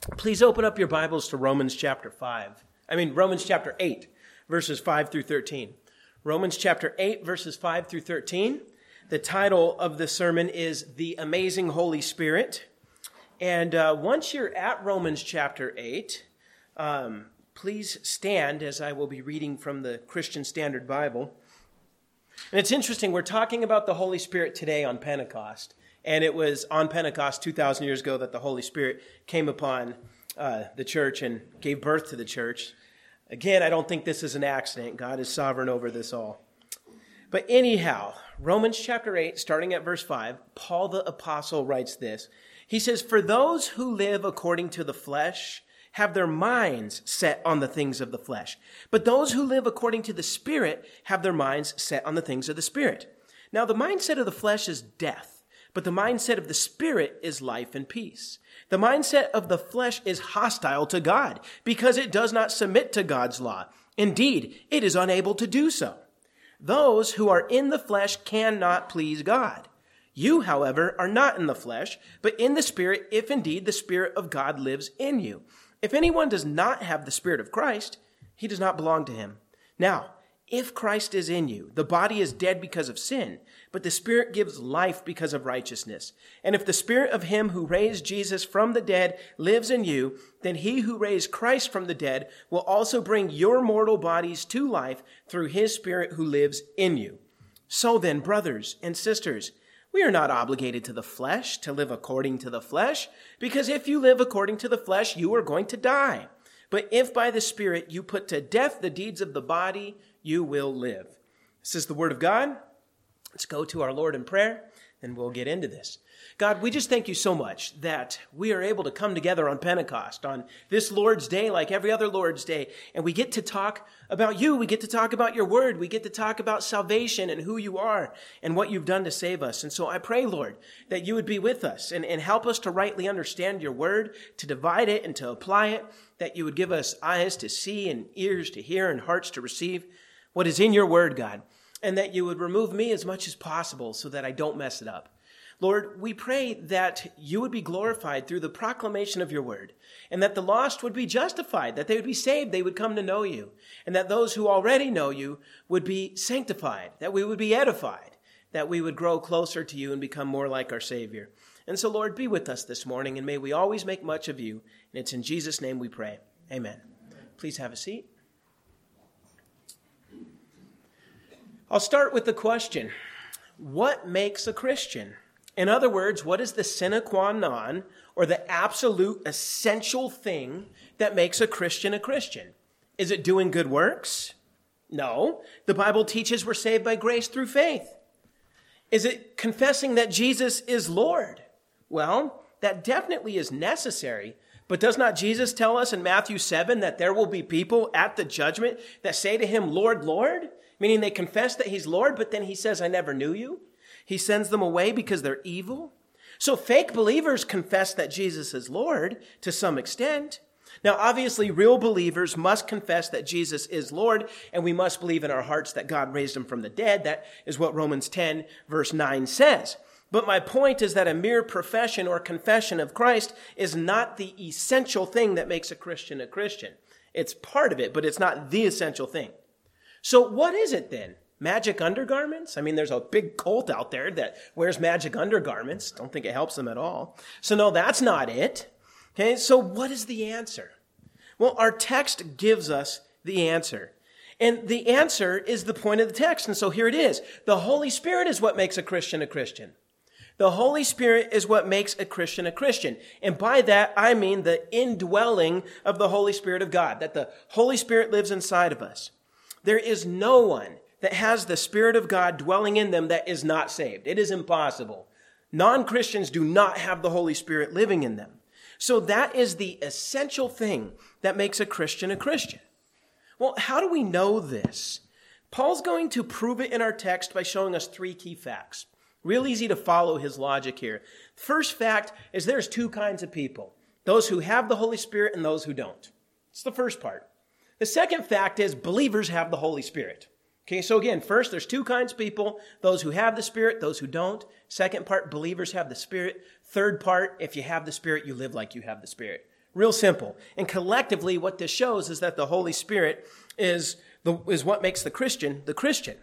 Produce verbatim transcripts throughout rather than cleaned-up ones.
Please open up your Bibles to Romans chapter five. I mean, Romans chapter eight, verses five through thirteen. Romans chapter eight, verses five through thirteen. The title of the sermon is The Amazing Holy Spirit. And uh, once you're at Romans chapter eight, um, please stand as I will be reading from the Christian Standard Bible. And it's interesting, we're talking about the Holy Spirit today on Pentecost. And it was on Pentecost two thousand years ago that the Holy Spirit came upon uh, the church and gave birth to the church. Again, I don't think this is an accident. God is sovereign over this all. But anyhow, Romans chapter eight, starting at verse five, Paul the apostle writes this. He says, "For those who live according to the flesh have their minds set on the things of the flesh. But those who live according to the Spirit have their minds set on the things of the Spirit. Now the mindset of the flesh is death, but the mindset of the Spirit is life and peace. The mindset of the flesh is hostile to God because it does not submit to God's law. Indeed, it is unable to do so. Those who are in the flesh cannot please God. You, however, are not in the flesh, but in the Spirit, if indeed the Spirit of God lives in you. If anyone does not have the Spirit of Christ, he does not belong to him. Now, if Christ is in you, the body is dead because of sin, but the Spirit gives life because of righteousness. And if the Spirit of him who raised Jesus from the dead lives in you, then he who raised Christ from the dead will also bring your mortal bodies to life through his Spirit who lives in you. So then, brothers and sisters, we are not obligated to the flesh to live according to the flesh, because if you live according to the flesh, you are going to die. But if by the Spirit you put to death the deeds of the body, you will live." This is the word of God. Let's go to our Lord in prayer, and we'll get into this. God, we just thank you so much that we are able to come together on Pentecost, on this Lord's Day, like every other Lord's Day, and we get to talk about you. We get to talk about your word. We get to talk about salvation and who you are and what you've done to save us. And so I pray, Lord, that you would be with us and, and help us to rightly understand your word, to divide it and to apply it, that you would give us eyes to see and ears to hear and hearts to receive what is in your word, God, and that you would remove me as much as possible so that I don't mess it up. Lord, we pray that you would be glorified through the proclamation of your word, and that the lost would be justified, that they would be saved, they would come to know you, and that those who already know you would be sanctified, that we would be edified, that we would grow closer to you and become more like our Savior. And so, Lord, be with us this morning, and may we always make much of you. And it's in Jesus' name we pray. Amen. Please have a seat. I'll start with the question, what makes a Christian? In other words, what is the sine qua non, or the absolute essential thing that makes a Christian a Christian? Is it doing good works? No. The Bible teaches we're saved by grace through faith. Is it confessing that Jesus is Lord? Well, that definitely is necessary, but does not Jesus tell us in Matthew seven that there will be people at the judgment that say to him, Lord, Lord? Meaning they confess that he's Lord, but then he says, I never knew you. He sends them away because they're evil. So fake believers confess that Jesus is Lord to some extent. Now, obviously, real believers must confess that Jesus is Lord, and we must believe in our hearts that God raised him from the dead. That is what Romans ten, verse nine says. But my point is that a mere profession or confession of Christ is not the essential thing that makes a Christian a Christian. It's part of it, but it's not the essential thing. So what is it then? Magic undergarments? I mean, there's a big cult out there that wears magic undergarments. Don't think it helps them at all. So no, that's not it. Okay, so what is the answer? Well, our text gives us the answer. And the answer is the point of the text. And so here it is. The Holy Spirit is what makes a Christian a Christian. The Holy Spirit is what makes a Christian a Christian. And by that, I mean the indwelling of the Holy Spirit of God, that the Holy Spirit lives inside of us. There is no one that has the Spirit of God dwelling in them that is not saved. It is impossible. Non-Christians do not have the Holy Spirit living in them. So that is the essential thing that makes a Christian a Christian. Well, how do we know this? Paul's going to prove it in our text by showing us three key facts. Real easy to follow his logic here. First fact is there's two kinds of people. Those who have the Holy Spirit and those who don't. It's the first part. The second fact is believers have the Holy Spirit. Okay, so again, first, there's two kinds of people, those who have the Spirit, those who don't. Second part, believers have the Spirit. Third part, if you have the Spirit, you live like you have the Spirit. Real simple. And collectively, what this shows is that the Holy Spirit is the, is what makes the Christian the Christian.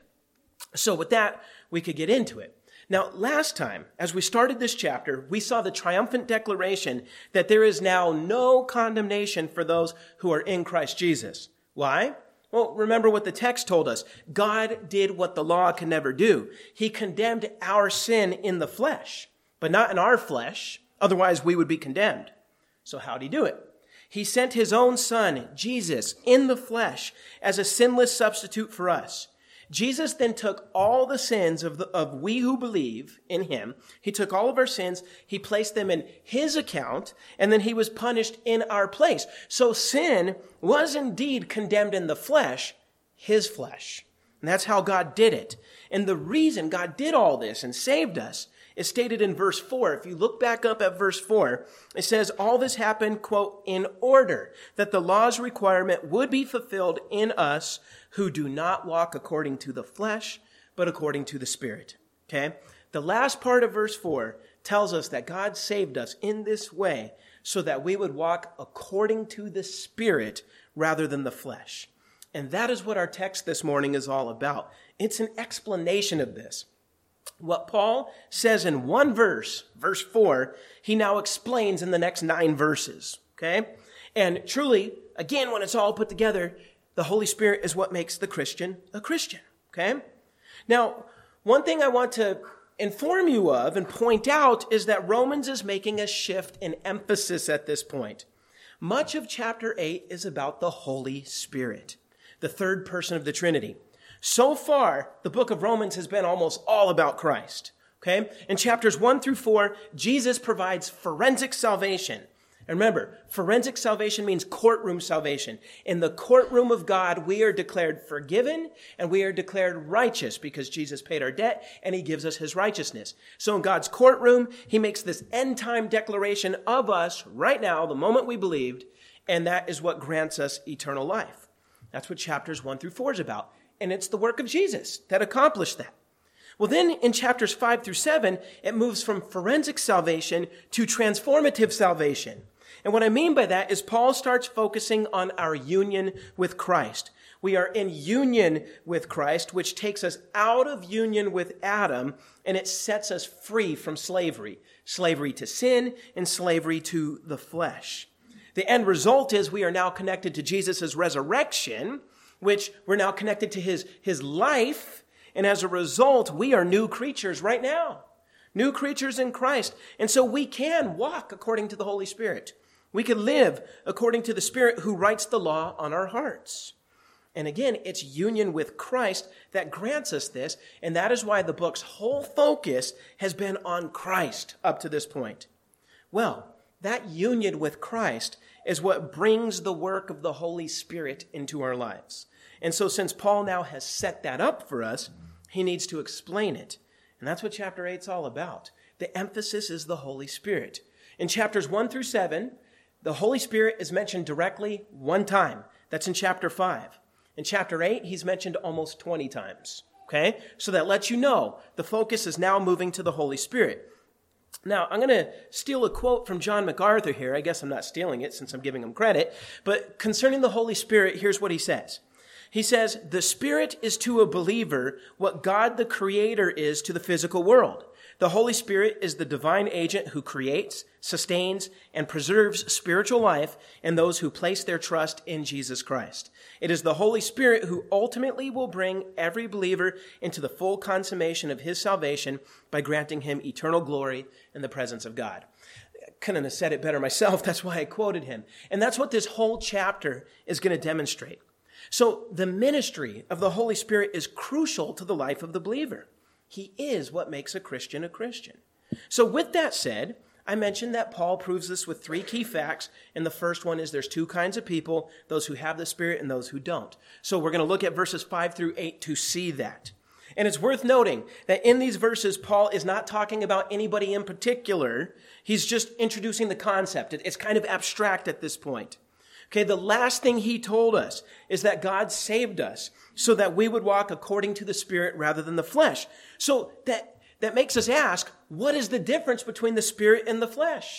So with that, we could get into it. Now, last time, as we started this chapter, we saw the triumphant declaration that there is now no condemnation for those who are in Christ Jesus. Why? Well, remember what the text told us. God did what the law could never do. He condemned our sin in the flesh, but not in our flesh. Otherwise, we would be condemned. So how'd he do it? He sent his own son, Jesus, in the flesh as a sinless substitute for us. Jesus then took all the sins of, the, of we who believe in him. He took all of our sins. He placed them in his account, and then he was punished in our place. So sin was indeed condemned in the flesh, his flesh. And that's how God did it. And the reason God did all this and saved us is stated in verse four. If you look back up at verse four, it says, all this happened, quote, in order that the law's requirement would be fulfilled in us who do not walk according to the flesh, but according to the Spirit. Okay? The last part of verse four tells us that God saved us in this way so that we would walk according to the Spirit rather than the flesh. And that is what our text this morning is all about. It's an explanation of this. What Paul says in one verse, verse four, he now explains in the next nine verses, okay? And truly, again, when it's all put together, the Holy Spirit is what makes the Christian a Christian, okay? Now, one thing I want to inform you of and point out is that Romans is making a shift in emphasis at this point. Much of chapter eight is about the Holy Spirit, the third person of the Trinity. So far, the book of Romans has been almost all about Christ, okay? In chapters one through four, Jesus provides forensic salvation. And remember, forensic salvation means courtroom salvation. In the courtroom of God, we are declared forgiven and we are declared righteous because Jesus paid our debt and he gives us his righteousness. So in God's courtroom, he makes this end-time declaration of us right now, the moment we believed, and that is what grants us eternal life. That's what chapters one through four is about. And it's the work of Jesus that accomplished that. Well, then in chapters five through seven, it moves from forensic salvation to transformative salvation. And what I mean by that is Paul starts focusing on our union with Christ. We are in union with Christ, which takes us out of union with Adam, and it sets us free from slavery. Slavery to sin and slavery to the flesh. The end result is we are now connected to Jesus' resurrection, which we're now connected to his, his life. And as a result, we are new creatures right now. New creatures in Christ. And so we can walk according to the Holy Spirit. We can live according to the Spirit who writes the law on our hearts. And again, it's union with Christ that grants us this. And that is why the book's whole focus has been on Christ up to this point. Well, that union with Christ is what brings the work of the Holy Spirit into our lives. And so since Paul now has set that up for us, he needs to explain it. And that's what chapter eight is all about. The emphasis is the Holy Spirit. In chapters one through seven, the Holy Spirit is mentioned directly one time. That's in chapter five. In chapter eight, he's mentioned almost twenty times. Okay? So that lets you know the focus is now moving to the Holy Spirit. Now, I'm going to steal a quote from John MacArthur here. I guess I'm not stealing it since I'm giving him credit. But concerning the Holy Spirit, here's what he says. He says, the Spirit is to a believer what God the Creator is to the physical world. The Holy Spirit is the divine agent who creates, sustains, and preserves spiritual life in those who place their trust in Jesus Christ. It is the Holy Spirit who ultimately will bring every believer into the full consummation of his salvation by granting him eternal glory in the presence of God. I couldn't have said it better myself. That's why I quoted him. And that's what this whole chapter is going to demonstrate. So the ministry of the Holy Spirit is crucial to the life of the believer. He is what makes a Christian a Christian. So with that said, I mentioned that Paul proves this with three key facts. And the first one is there's two kinds of people, those who have the Spirit and those who don't. So we're going to look at verses five through eight to see that. And it's worth noting that in these verses, Paul is not talking about anybody in particular. He's just introducing the concept. It's kind of abstract at this point. Okay, the last thing he told us is that God saved us so that we would walk according to the Spirit rather than the flesh. So that, that makes us ask, what is the difference between the Spirit and the flesh?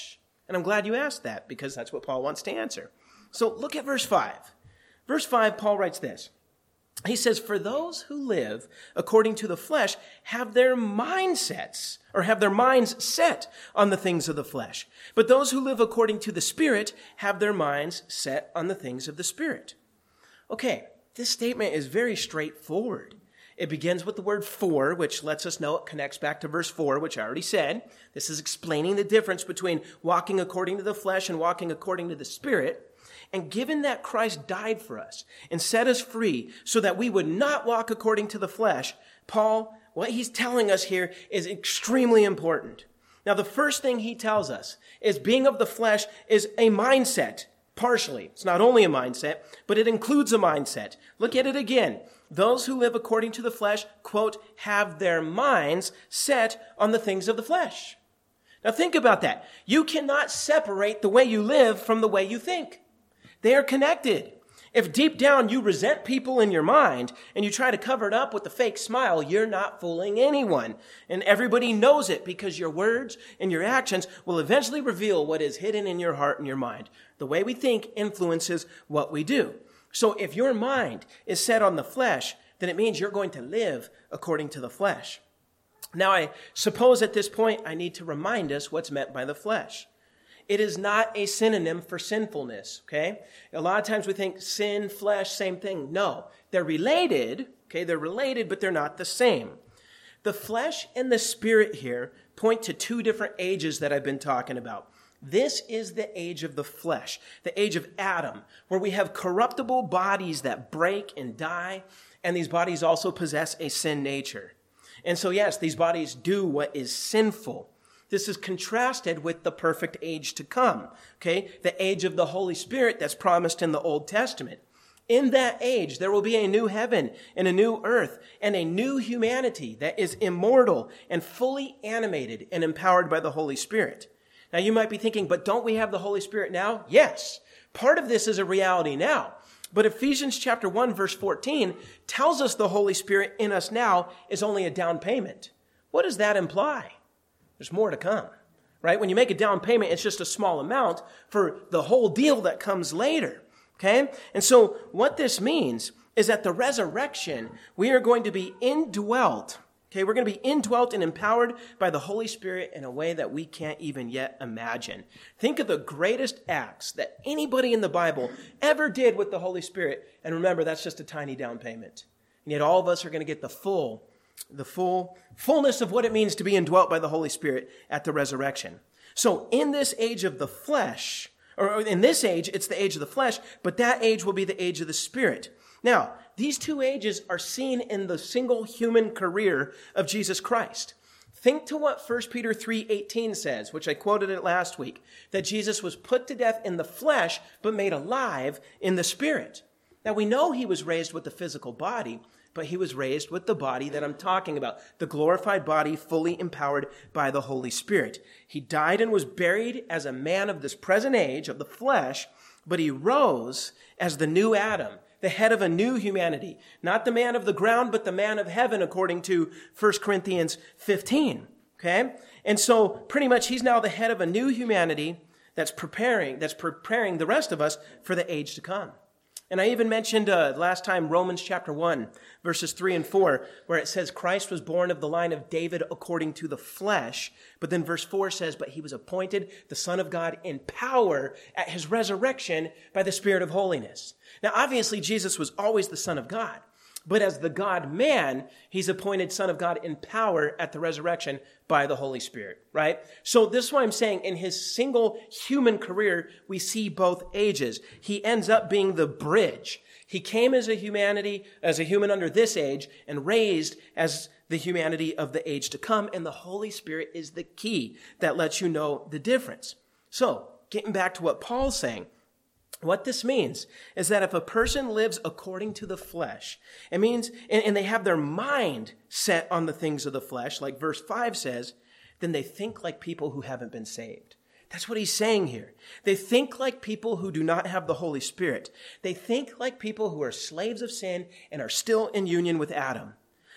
And I'm glad you asked that, because that's what Paul wants to answer. So look at verse five. Verse five, Paul writes this. He says, for those who live according to the flesh have their mindsets, or have their minds set on the things of the flesh. But those who live according to the Spirit have their minds set on the things of the Spirit. Okay, this statement is very straightforward. It begins with the word for, which lets us know it connects back to verse four, which I already said. This is explaining the difference between walking according to the flesh and walking according to the Spirit. And given that Christ died for us and set us free so that we would not walk according to the flesh, Paul, what he's telling us here is extremely important. Now, the first thing he tells us is being of the flesh is a mindset, partially. It's not only a mindset, but it includes a mindset. Look at it again. Those who live according to the flesh, quote, have their minds set on the things of the flesh. Now, think about that. You cannot separate the way you live from the way you think. They are connected. If deep down you resent people in your mind and you try to cover it up with a fake smile, you're not fooling anyone. And everybody knows it, because your words and your actions will eventually reveal what is hidden in your heart and your mind. The way we think influences what we do. So if your mind is set on the flesh, then it means you're going to live according to the flesh. Now, I suppose at this point I need to remind us what's meant by the flesh. It is not a synonym for sinfulness, okay? A lot of times we think sin, flesh, same thing. No, they're related, okay? They're related, but they're not the same. The flesh and the Spirit here point to two different ages that I've been talking about. This is the age of the flesh, the age of Adam, where we have corruptible bodies that break and die, and these bodies also possess a sin nature. And so, yes, these bodies do what is sinful. This is contrasted with the perfect age to come, okay? The age of the Holy Spirit that's promised in the Old Testament. In that age, there will be a new heaven and a new earth and a new humanity that is immortal and fully animated and empowered by the Holy Spirit. Now, you might be thinking, but don't we have the Holy Spirit now? Yes. Part of this is a reality now. But Ephesians chapter one, verse fourteen tells us the Holy Spirit in us now is only a down payment. What does that imply? There's more to come, right? When you make a down payment, it's just a small amount for the whole deal that comes later, okay? And so what this means is at the resurrection, we are going to be indwelt, okay? We're going to be indwelt and empowered by the Holy Spirit in a way that we can't even yet imagine. Think of the greatest acts that anybody in the Bible ever did with the Holy Spirit. And remember, that's just a tiny down payment. And yet all of us are going to get the full the full fullness of what it means to be indwelt by the Holy Spirit at the resurrection. So in this age of the flesh, or in this age, it's the age of the flesh, but that age will be the age of the Spirit. Now, these two ages are seen in the single human career of Jesus Christ. Think to what First Peter three eighteen says, which I quoted it last week, that Jesus was put to death in the flesh, but made alive in the Spirit. Now, we know he was raised with the physical body, but he was raised with the body that I'm talking about, the glorified body fully empowered by the Holy Spirit. He died and was buried as a man of this present age, of the flesh, but he rose as the new Adam, the head of a new humanity, not the man of the ground, but the man of heaven, according to First Corinthians fifteen, okay? And so pretty much he's now the head of a new humanity that's preparing, that's preparing the rest of us for the age to come. And I even mentioned uh, last time Romans chapter one, verses three and four, where it says Christ was born of the line of David according to the flesh. But then verse four says, but he was appointed the Son of God in power at his resurrection by the Spirit of holiness. Now, obviously, Jesus was always the Son of God. But as the God-man, he's appointed Son of God in power at the resurrection by the Holy Spirit, right? So this is why I'm saying in his single human career, we see both ages. He ends up being the bridge. He came as a humanity, as a human under this age, and raised as the humanity of the age to come. And the Holy Spirit is the key that lets you know the difference. So, getting back to what Paul's saying, what this means is that if a person lives according to the flesh, it means, and, and they have their mind set on the things of the flesh, like verse five says, then they think like people who haven't been saved. That's what he's saying here. They think like people who do not have the Holy Spirit. They think like people who are slaves of sin and are still in union with Adam.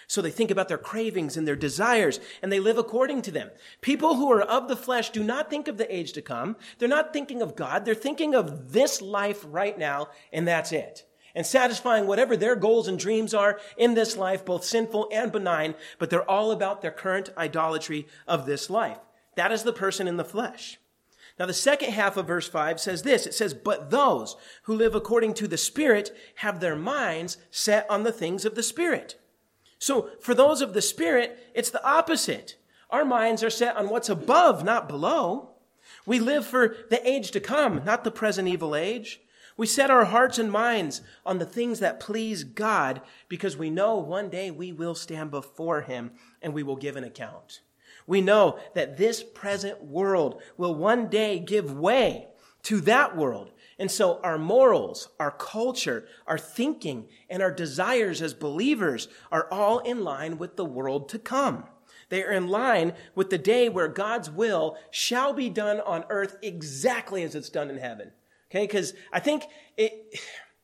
So they think about their cravings and their desires, and they live according to them. People who are of the flesh do not think of the age to come. They're not thinking of God. They're thinking of this life right now, and that's it. And satisfying whatever their goals and dreams are in this life, both sinful and benign, but they're all about their current idolatry of this life. That is the person in the flesh. Now, the second half of verse five says this. It says, but those who live according to the Spirit have their minds set on the things of the Spirit. So for those of the Spirit, it's the opposite. Our minds are set on what's above, not below. We live for the age to come, not the present evil age. We set our hearts and minds on the things that please God because we know one day we will stand before him and we will give an account. We know that this present world will one day give way to that world. And so our morals, our culture, our thinking, and our desires as believers are all in line with the world to come. They are in line with the day where God's will shall be done on earth exactly as it's done in heaven. Okay, because I think it,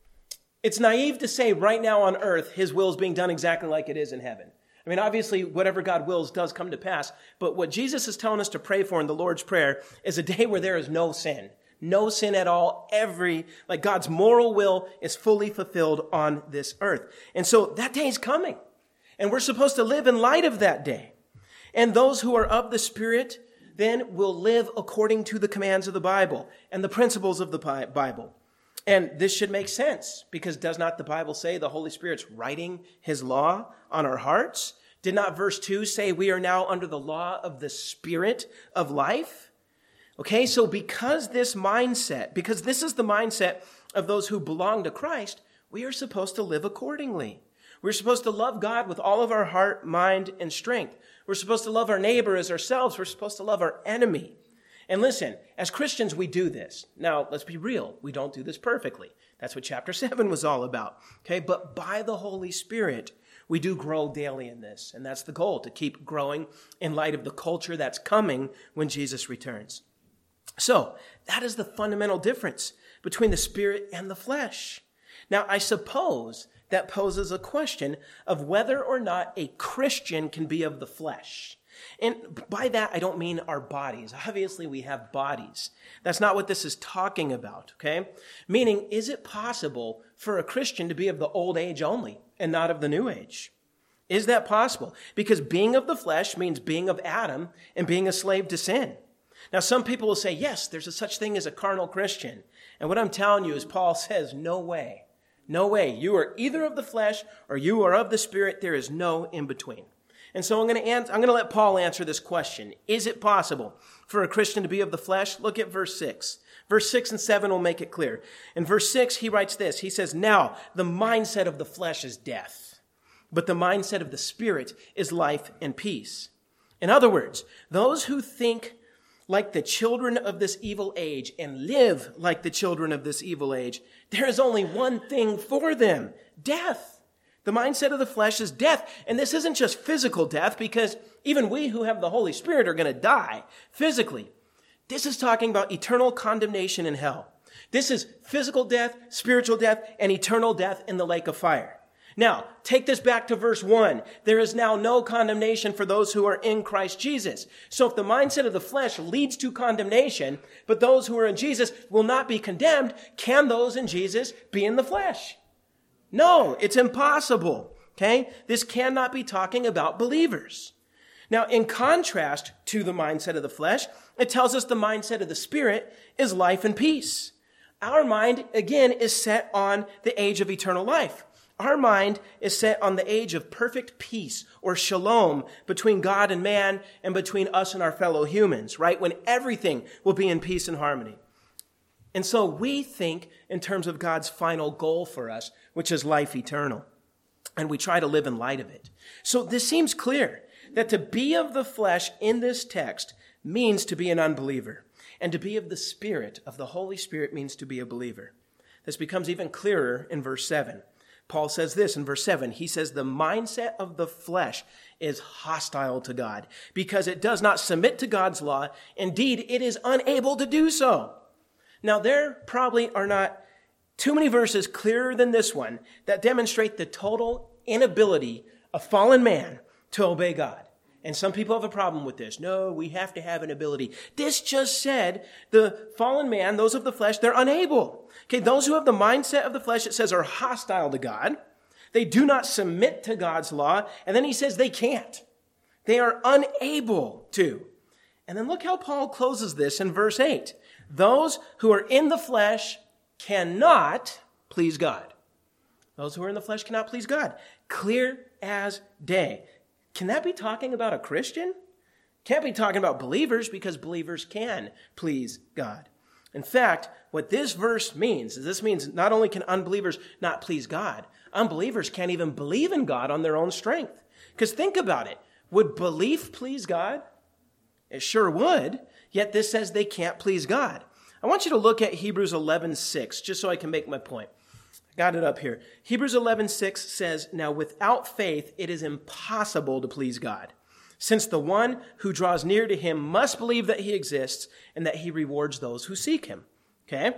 it's naive to say right now on earth his will is being done exactly like it is in heaven. I mean, obviously, whatever God wills does come to pass. But what Jesus is telling us to pray for in the Lord's Prayer is a day where there is no sin. No sin at all. Every, like God's moral will is fully fulfilled on this earth. And so that day is coming. And we're supposed to live in light of that day. And those who are of the Spirit then will live according to the commands of the Bible and the principles of the Bible. And this should make sense because does not the Bible say the Holy Spirit's writing his law on our hearts? Did not verse two say we are now under the law of the Spirit of life? Okay, so because this mindset, because this is the mindset of those who belong to Christ, we are supposed to live accordingly. We're supposed to love God with all of our heart, mind, and strength. We're supposed to love our neighbor as ourselves. We're supposed to love our enemy. And listen, as Christians, we do this. Now, let's be real. We don't do this perfectly. That's what chapter seven was all about. Okay, but by the Holy Spirit, we do grow daily in this. And that's the goal, to keep growing in light of the culture that's coming when Jesus returns. So that is the fundamental difference between the Spirit and the flesh. Now, I suppose that poses a question of whether or not a Christian can be of the flesh. And by that, I don't mean our bodies. Obviously, we have bodies. That's not what this is talking about, okay? Meaning, is it possible for a Christian to be of the old age only and not of the new age? Is that possible? Because being of the flesh means being of Adam and being a slave to sin. Now, some people will say, yes, there's a such thing as a carnal Christian. And what I'm telling you is Paul says, no way. No way. You are either of the flesh or you are of the Spirit. There is no in between. And so I'm going to answer, I'm going to let Paul answer this question. Is it possible for a Christian to be of the flesh? Look at verse six. Verse six and seven will make it clear. In verse six, he writes this. He says, now the mindset of the flesh is death, but the mindset of the Spirit is life and peace. In other words, those who think like the children of this evil age and live like the children of this evil age, there is only one thing for them, death. The mindset of the flesh is death. And this isn't just physical death, because even we who have the Holy Spirit are going to die physically. This is talking about eternal condemnation in hell. This is physical death, spiritual death, and eternal death in the lake of fire. Now, take this back to verse one. There is now no condemnation for those who are in Christ Jesus. So if the mindset of the flesh leads to condemnation, but those who are in Jesus will not be condemned, can those in Jesus be in the flesh? No, it's impossible. Okay? This cannot be talking about believers. Now, in contrast to the mindset of the flesh, it tells us the mindset of the Spirit is life and peace. Our mind, again, is set on the age of eternal life. Our mind is set on the age of perfect peace or shalom between God and man and between us and our fellow humans, right? When everything will be in peace and harmony. And so we think in terms of God's final goal for us, which is life eternal. And we try to live in light of it. So this seems clear that to be of the flesh in this text means to be an unbeliever. And to be of the Spirit, of the Holy Spirit, means to be a believer. This becomes even clearer in verse seven. Paul says this in verse seven. He says the mindset of the flesh is hostile to God because it does not submit to God's law. Indeed, it is unable to do so. Now, there probably are not too many verses clearer than this one that demonstrate the total inability a fallen man to obey God. And some people have a problem with this. No, we have to have an ability. This just said the fallen man, those of the flesh, they're unable. Okay, those who have the mindset of the flesh, it says, are hostile to God. They do not submit to God's law. And then he says they can't. They are unable to. And then look how Paul closes this in verse eight. Those who are in the flesh cannot please God. Those who are in the flesh cannot please God. Clear as day. Can that be talking about a Christian? Can't be talking about believers, because believers can please God. In fact, what this verse means is this means not only can unbelievers not please God, unbelievers can't even believe in God on their own strength. Because think about it. Would belief please God? It sure would. Yet this says they can't please God. I want you to look at Hebrews eleven six, just so I can make my point. I got it up here. Hebrews eleven six says, now without faith, it is impossible to please God, since the one who draws near to him must believe that he exists and that he rewards those who seek him. Okay?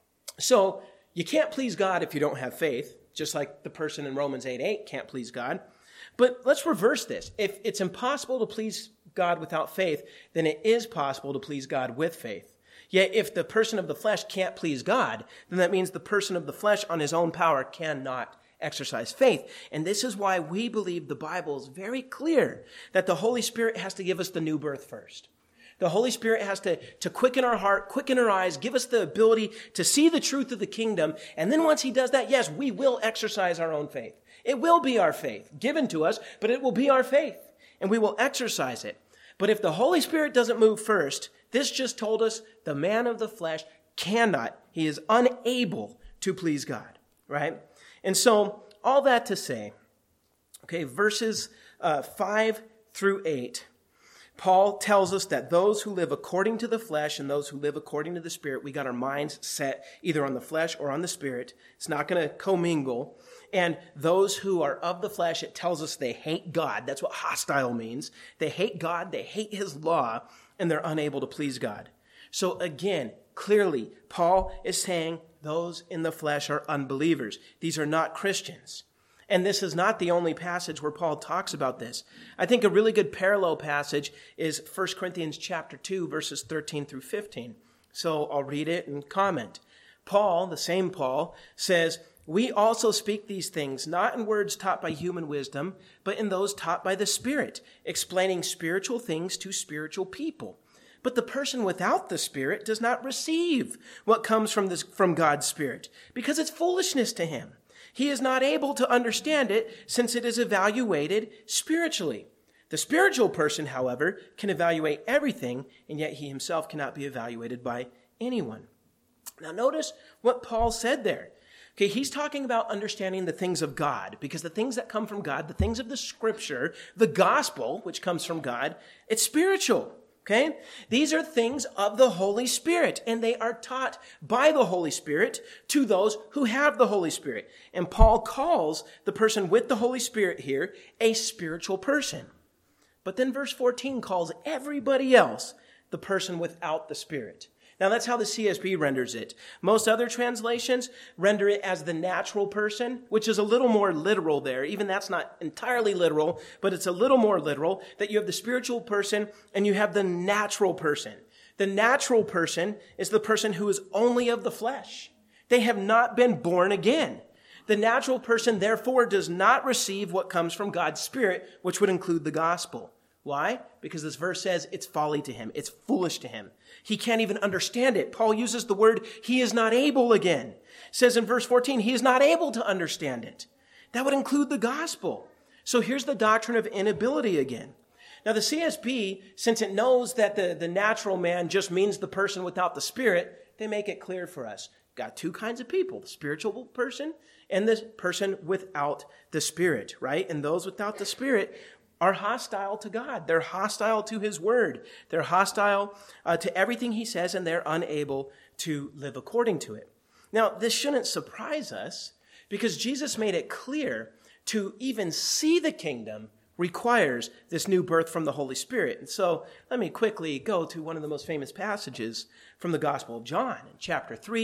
So you can't please God if you don't have faith, just like the person in Romans eight eight can't please God. But let's reverse this. If it's impossible to please God without faith, then it is possible to please God with faith. Yet if the person of the flesh can't please God, then that means the person of the flesh on his own power cannot exercise faith. And this is why we believe the Bible is very clear that the Holy Spirit has to give us the new birth first. The Holy Spirit has to, to quicken our heart, quicken our eyes, give us the ability to see the truth of the kingdom. And then once he does that, yes, we will exercise our own faith. It will be our faith given to us, but it will be our faith, and we will exercise it. But if the Holy Spirit doesn't move first, this just told us the man of the flesh cannot, he is unable to please God, right? And so all that to say, okay, verses uh, five through eight, Paul tells us that those who live according to the flesh and those who live according to the Spirit, we got our minds set either on the flesh or on the Spirit. It's not going to commingle. And those who are of the flesh, it tells us they hate God. That's what hostile means. They hate God, they hate his law, and they're unable to please God. So again, clearly, Paul is saying those in the flesh are unbelievers. These are not Christians. And this is not the only passage where Paul talks about this. I think a really good parallel passage is First Corinthians chapter two, verses thirteen through fifteen. So I'll read it and comment. Paul, the same Paul, says, we also speak these things, not in words taught by human wisdom, but in those taught by the Spirit, explaining spiritual things to spiritual people. But the person without the Spirit does not receive what comes from this, from God's Spirit, because it's foolishness to him. He is not able to understand it, since it is evaluated spiritually. The spiritual person, however, can evaluate everything, and yet he himself cannot be evaluated by anyone. Now notice what Paul said there. Okay, he's talking about understanding the things of God, because the things that come from God, the things of the Scripture, the gospel, which comes from God, it's spiritual. Okay? These are things of the Holy Spirit, and they are taught by the Holy Spirit to those who have the Holy Spirit. And Paul calls the person with the Holy Spirit here a spiritual person. But then verse fourteen calls everybody else the person without the Spirit. Now that's how the C S B renders it. Most other translations render it as the natural person, which is a little more literal there. Even that's not entirely literal, but it's a little more literal that you have the spiritual person and you have the natural person. The natural person is the person who is only of the flesh. They have not been born again. The natural person, therefore, does not receive what comes from God's Spirit, which would include the gospel. Why? Because this verse says it's folly to him. It's foolish to him. He can't even understand it. Paul uses the word, he is not able again. It says in verse fourteen, he is not able to understand it. That would include the gospel. So here's the doctrine of inability again. Now the C S B, since it knows that the, the natural man just means the person without the Spirit, they make it clear for us. Got two kinds of people, the spiritual person and the person without the Spirit, right? And those without the Spirit are hostile to God. They're hostile to his word. They're hostile uh, to everything he says, and they're unable to live according to it. Now, this shouldn't surprise us, because Jesus made it clear to even see the kingdom requires this new birth from the Holy Spirit. And so let me quickly go to one of the most famous passages from the Gospel of John in chapter three,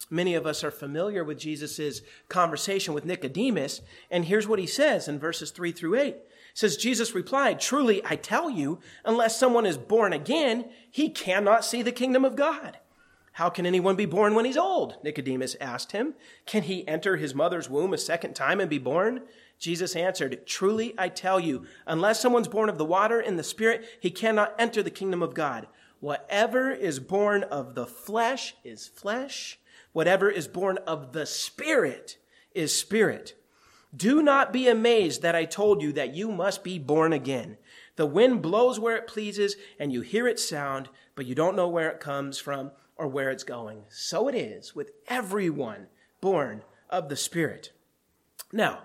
Many of us are familiar with Jesus' conversation with Nicodemus, and here's what he says in verses three through eight. It says, Jesus replied, "Truly, I tell you, unless someone is born again, he cannot see the kingdom of God." "How can anyone be born when he's old?" Nicodemus asked him. "Can he enter his mother's womb a second time and be born?" Jesus answered, "Truly, I tell you, unless someone's born of the water and the Spirit, he cannot enter the kingdom of God. Whatever is born of the flesh is flesh. Whatever is born of the Spirit is spirit. Do not be amazed that I told you that you must be born again. The wind blows where it pleases, and you hear its sound, but you don't know where it comes from or where it's going. So it is with everyone born of the Spirit." Now,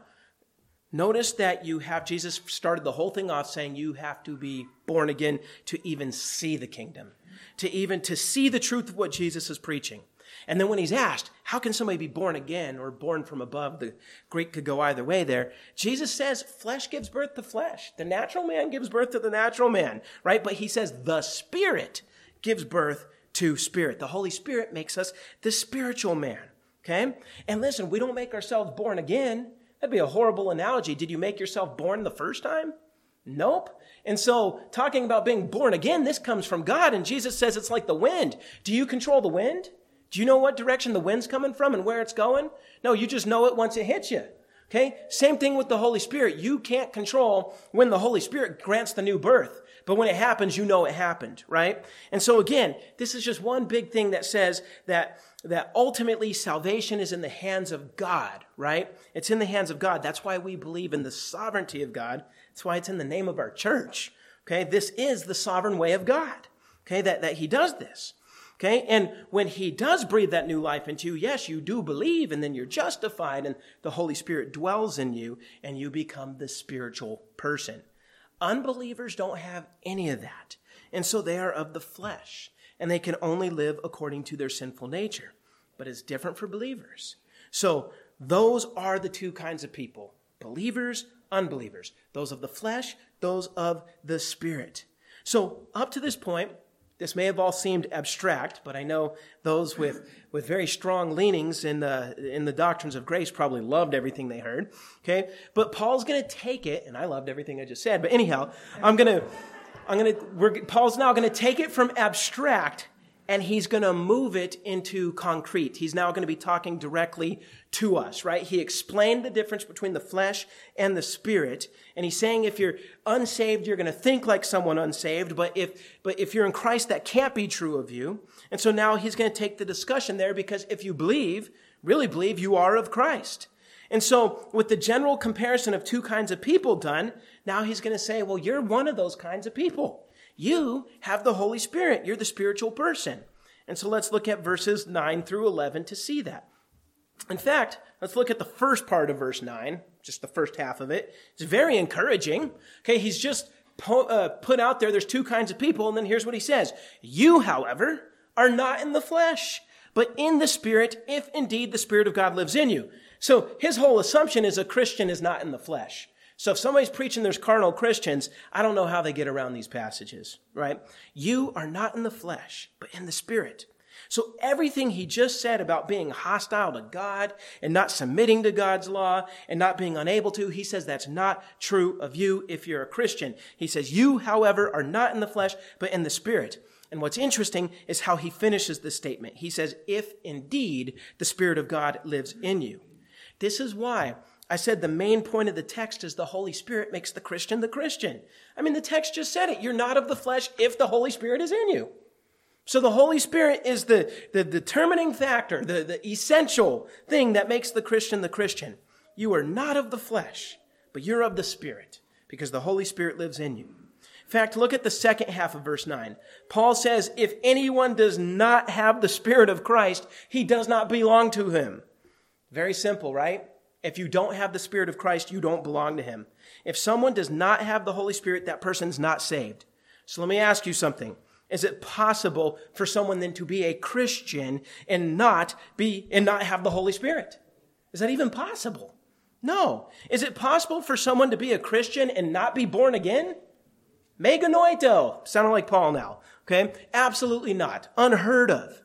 notice that you have, Jesus started the whole thing off saying you have to be born again to even see the kingdom, to even to see the truth of what Jesus is preaching. And then when he's asked, how can somebody be born again or born from above? The Greek could go either way there. Jesus says flesh gives birth to flesh. The natural man gives birth to the natural man, right? But he says the Spirit gives birth to spirit. The Holy Spirit makes us the spiritual man, okay? And listen, we don't make ourselves born again. That'd be a horrible analogy. Did you make yourself born the first time? Nope. And so talking about being born again, this comes from God. And Jesus says it's like the wind. Do you control the wind? Do you know what direction the wind's coming from and where it's going? No, you just know it once it hits you. Okay? Same thing with the Holy Spirit. You can't control when the Holy Spirit grants the new birth. But when it happens, you know it happened, right? And so again, this is just one big thing that says that, that ultimately salvation is in the hands of God, right? It's in the hands of God. That's why we believe in the sovereignty of God. That's why it's in the name of our church. Okay? This is the sovereign way of God. Okay? That, that he does this. Okay, and when he does breathe that new life into you, yes, you do believe, and then you're justified, and the Holy Spirit dwells in you, and you become the spiritual person. Unbelievers don't have any of that, and so they are of the flesh, and they can only live according to their sinful nature. But it's different for believers. So those are the two kinds of people, believers, unbelievers, those of the flesh, those of the Spirit. So up to this point, this may have all seemed abstract, but I know those with, with very strong leanings in the, in the doctrines of grace probably loved everything they heard. Okay? But Paul's going to take it, and I loved everything I just said, but anyhow, I'm going to, I'm going to, we're, Paul's now going to take it from abstract and he's going to move it into concrete. He's now going to be talking directly to us, right? He explained the difference between the flesh and the Spirit. And he's saying if you're unsaved, you're going to think like someone unsaved. But if, but if you're in Christ, that can't be true of you. And so now he's going to take the discussion there because if you believe, really believe, you are of Christ. And so with the general comparison of two kinds of people done, now he's going to say, well, you're one of those kinds of people. You have the Holy Spirit. You're the spiritual person. And so let's look at verses nine through eleven to see that. In fact, let's look at the first part of verse nine, just the first half of it. It's very encouraging. Okay, he's just po- uh, put out there, there's two kinds of people, and then here's what he says. You, however, are not in the flesh, but in the Spirit, if indeed the Spirit of God lives in you. So his whole assumption is a Christian is not in the flesh. So if somebody's preaching there's carnal Christians, I don't know how they get around these passages, right? You are not in the flesh, but in the Spirit. So everything he just said about being hostile to God and not submitting to God's law and not being unable to, he says that's not true of you if you're a Christian. He says, you, however, are not in the flesh, but in the Spirit. And what's interesting is how he finishes this statement. He says, if indeed the Spirit of God lives in you. This is why I said the main point of the text is the Holy Spirit makes the Christian the Christian. I mean, the text just said it. You're not of the flesh if the Holy Spirit is in you. So the Holy Spirit is the, the determining factor, the, the essential thing that makes the Christian the Christian. You are not of the flesh, but you're of the Spirit because the Holy Spirit lives in you. In fact, look at the second half of verse nine. Paul says, if anyone does not have the Spirit of Christ, he does not belong to him. Very simple, right? If you don't have the Spirit of Christ, you don't belong to him. If someone does not have the Holy Spirit, that person's not saved. So let me ask you something. Is it possible for someone then to be a Christian and not be, and not have the Holy Spirit? Is that even possible? No. Is it possible for someone to be a Christian and not be born again? Meganoito. Sounding like Paul now. Okay? Absolutely not. Unheard of.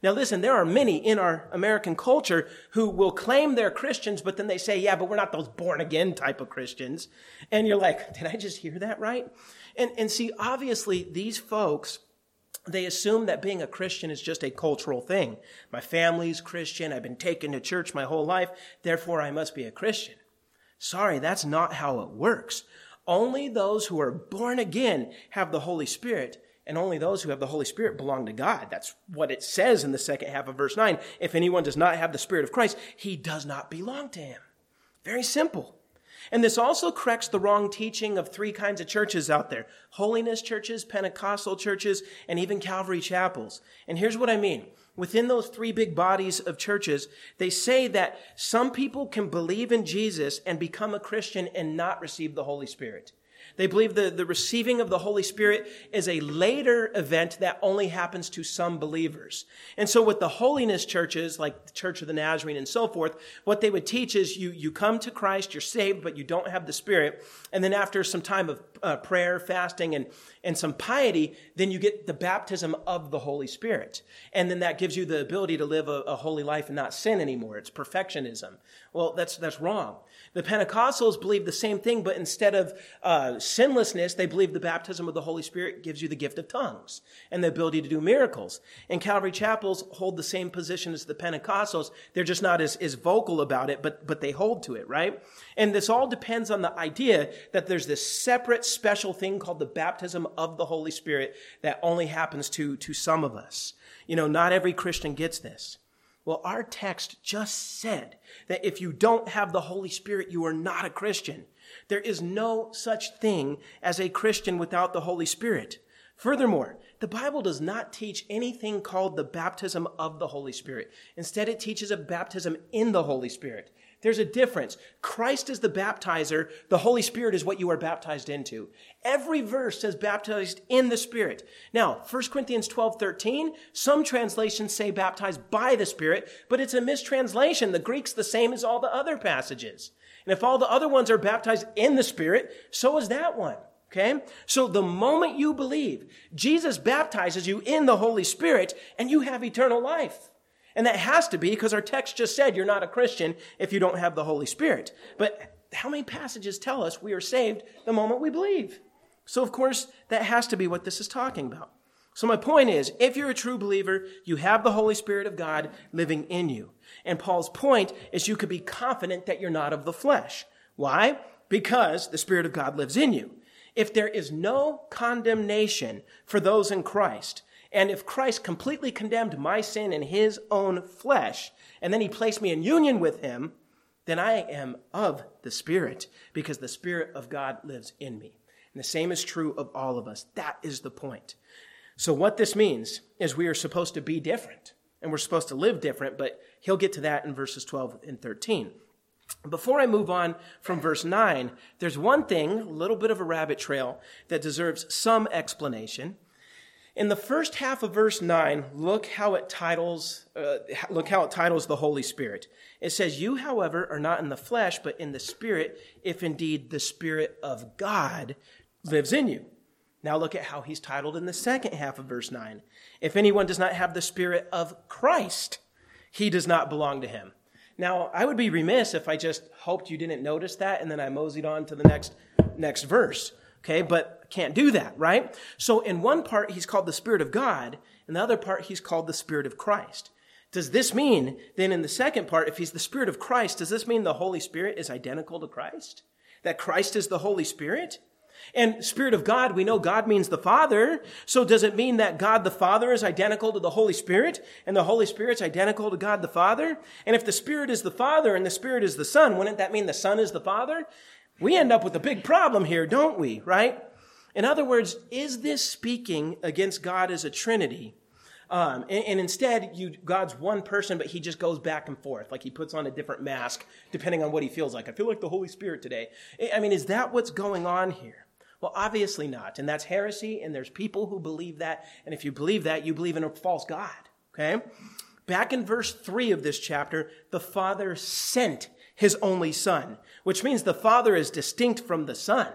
Now listen, there are many in our American culture who will claim they're Christians, but then they say, yeah, but we're not those born again type of Christians. And you're like, did I just hear that right? And, and see, obviously these folks, they assume that being a Christian is just a cultural thing. My family's Christian. I've been taken to church my whole life. Therefore, I must be a Christian. Sorry, that's not how it works. Only those who are born again have the Holy Spirit, and only those who have the Holy Spirit belong to God. That's what it says in the second half of verse nine. If anyone does not have the Spirit of Christ, he does not belong to him. Very simple. And this also corrects the wrong teaching of three kinds of churches out there: holiness churches, Pentecostal churches, and even Calvary chapels. And here's what I mean. Within those three big bodies of churches, they say that some people can believe in Jesus and become a Christian and not receive the Holy Spirit. They believe the, the receiving of the Holy Spirit is a later event that only happens to some believers. And so with the holiness churches, like the Church of the Nazarene and so forth, what they would teach is you, you come to Christ, you're saved, but you don't have the Spirit. And then after some time of uh, prayer, fasting, and, and some piety, then you get the baptism of the Holy Spirit. And then that gives you the ability to live a, a holy life and not sin anymore. It's perfectionism. Well, that's, that's wrong. The Pentecostals believe the same thing, but instead of uh, sinlessness, they believe the baptism of the Holy Spirit gives you the gift of tongues and the ability to do miracles. And Calvary chapels hold the same position as the Pentecostals. They're just not as, as vocal about it, but, but they hold to it, right? And this all depends on the idea that there's this separate special thing called the baptism of the Holy Spirit that only happens to, to some of us. You know, not every Christian gets this. Well, our text just said that if you don't have the Holy Spirit, you are not a Christian. There is no such thing as a Christian without the Holy Spirit. Furthermore, the Bible does not teach anything called the baptism of the Holy Spirit. Instead, it teaches a baptism in the Holy Spirit. There's a difference. Christ is the baptizer. The Holy Spirit is what you are baptized into. Every verse says baptized in the Spirit. Now, First Corinthians twelve thirteen, some translations say baptized by the Spirit, but it's a mistranslation. The Greek's the same as all the other passages. And if all the other ones are baptized in the Spirit, so is that one. Okay? So the moment you believe, Jesus baptizes you in the Holy Spirit, and you have eternal life. And that has to be because our text just said you're not a Christian if you don't have the Holy Spirit. But how many passages tell us we are saved the moment we believe? So, of course, that has to be what this is talking about. So my point is, if you're a true believer, you have the Holy Spirit of God living in you. And Paul's point is you could be confident that you're not of the flesh. Why? Because the Spirit of God lives in you. If there is no condemnation for those in Christ, and if Christ completely condemned my sin in his own flesh, and then he placed me in union with him, then I am of the Spirit, because the Spirit of God lives in me. And the same is true of all of us. That is the point. So what this means is we are supposed to be different, and we're supposed to live different, but he'll get to that in verses twelve and thirteen. Before I move on from verse nine, there's one thing, a little bit of a rabbit trail, that deserves some explanation. In the first half of verse nine, look how it titles, uh, look how it titles the Holy Spirit. It says, "You, however, are not in the flesh, but in the Spirit, if indeed the Spirit of God lives in you." Now look at how he's titled in the second half of verse nine. "If anyone does not have the Spirit of Christ, he does not belong to him." Now, I would be remiss if I just hoped you didn't notice that and then I moseyed on to the next, next verse. Okay, but can't do that, right? So in one part, he's called the Spirit of God. In the other part, he's called the Spirit of Christ. Does this mean, then in the second part, if he's the Spirit of Christ, does this mean the Holy Spirit is identical to Christ? That Christ is the Holy Spirit? And Spirit of God, we know God means the Father. So does it mean that God the Father is identical to the Holy Spirit and the Holy Spirit's identical to God the Father? And if the Spirit is the Father and the Spirit is the Son, wouldn't that mean the Son is the Father? We end up with a big problem here, don't we, right? In other words, is this speaking against God as a Trinity? Um, and, and instead, you, God's one person, but he just goes back and forth, like he puts on a different mask, depending on what he feels like. I feel like the Holy Spirit today. I mean, is that what's going on here? Well, obviously not. And that's heresy, and there's people who believe that. And if you believe that, you believe in a false God, okay? Back in verse three of this chapter, the Father sent his only Son, which means the Father is distinct from the Son.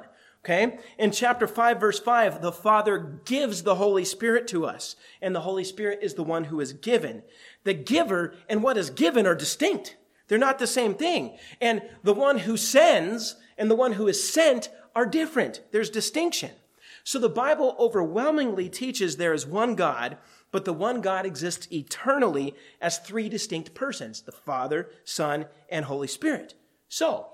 Okay? In chapter five, verse five, the Father gives the Holy Spirit to us, and the Holy Spirit is the one who is given. The giver and what is given are distinct. They're not the same thing. And the one who sends and the one who is sent are different. There's distinction. So the Bible overwhelmingly teaches there is one God, but the one God exists eternally as three distinct persons, the Father, Son, and Holy Spirit. So,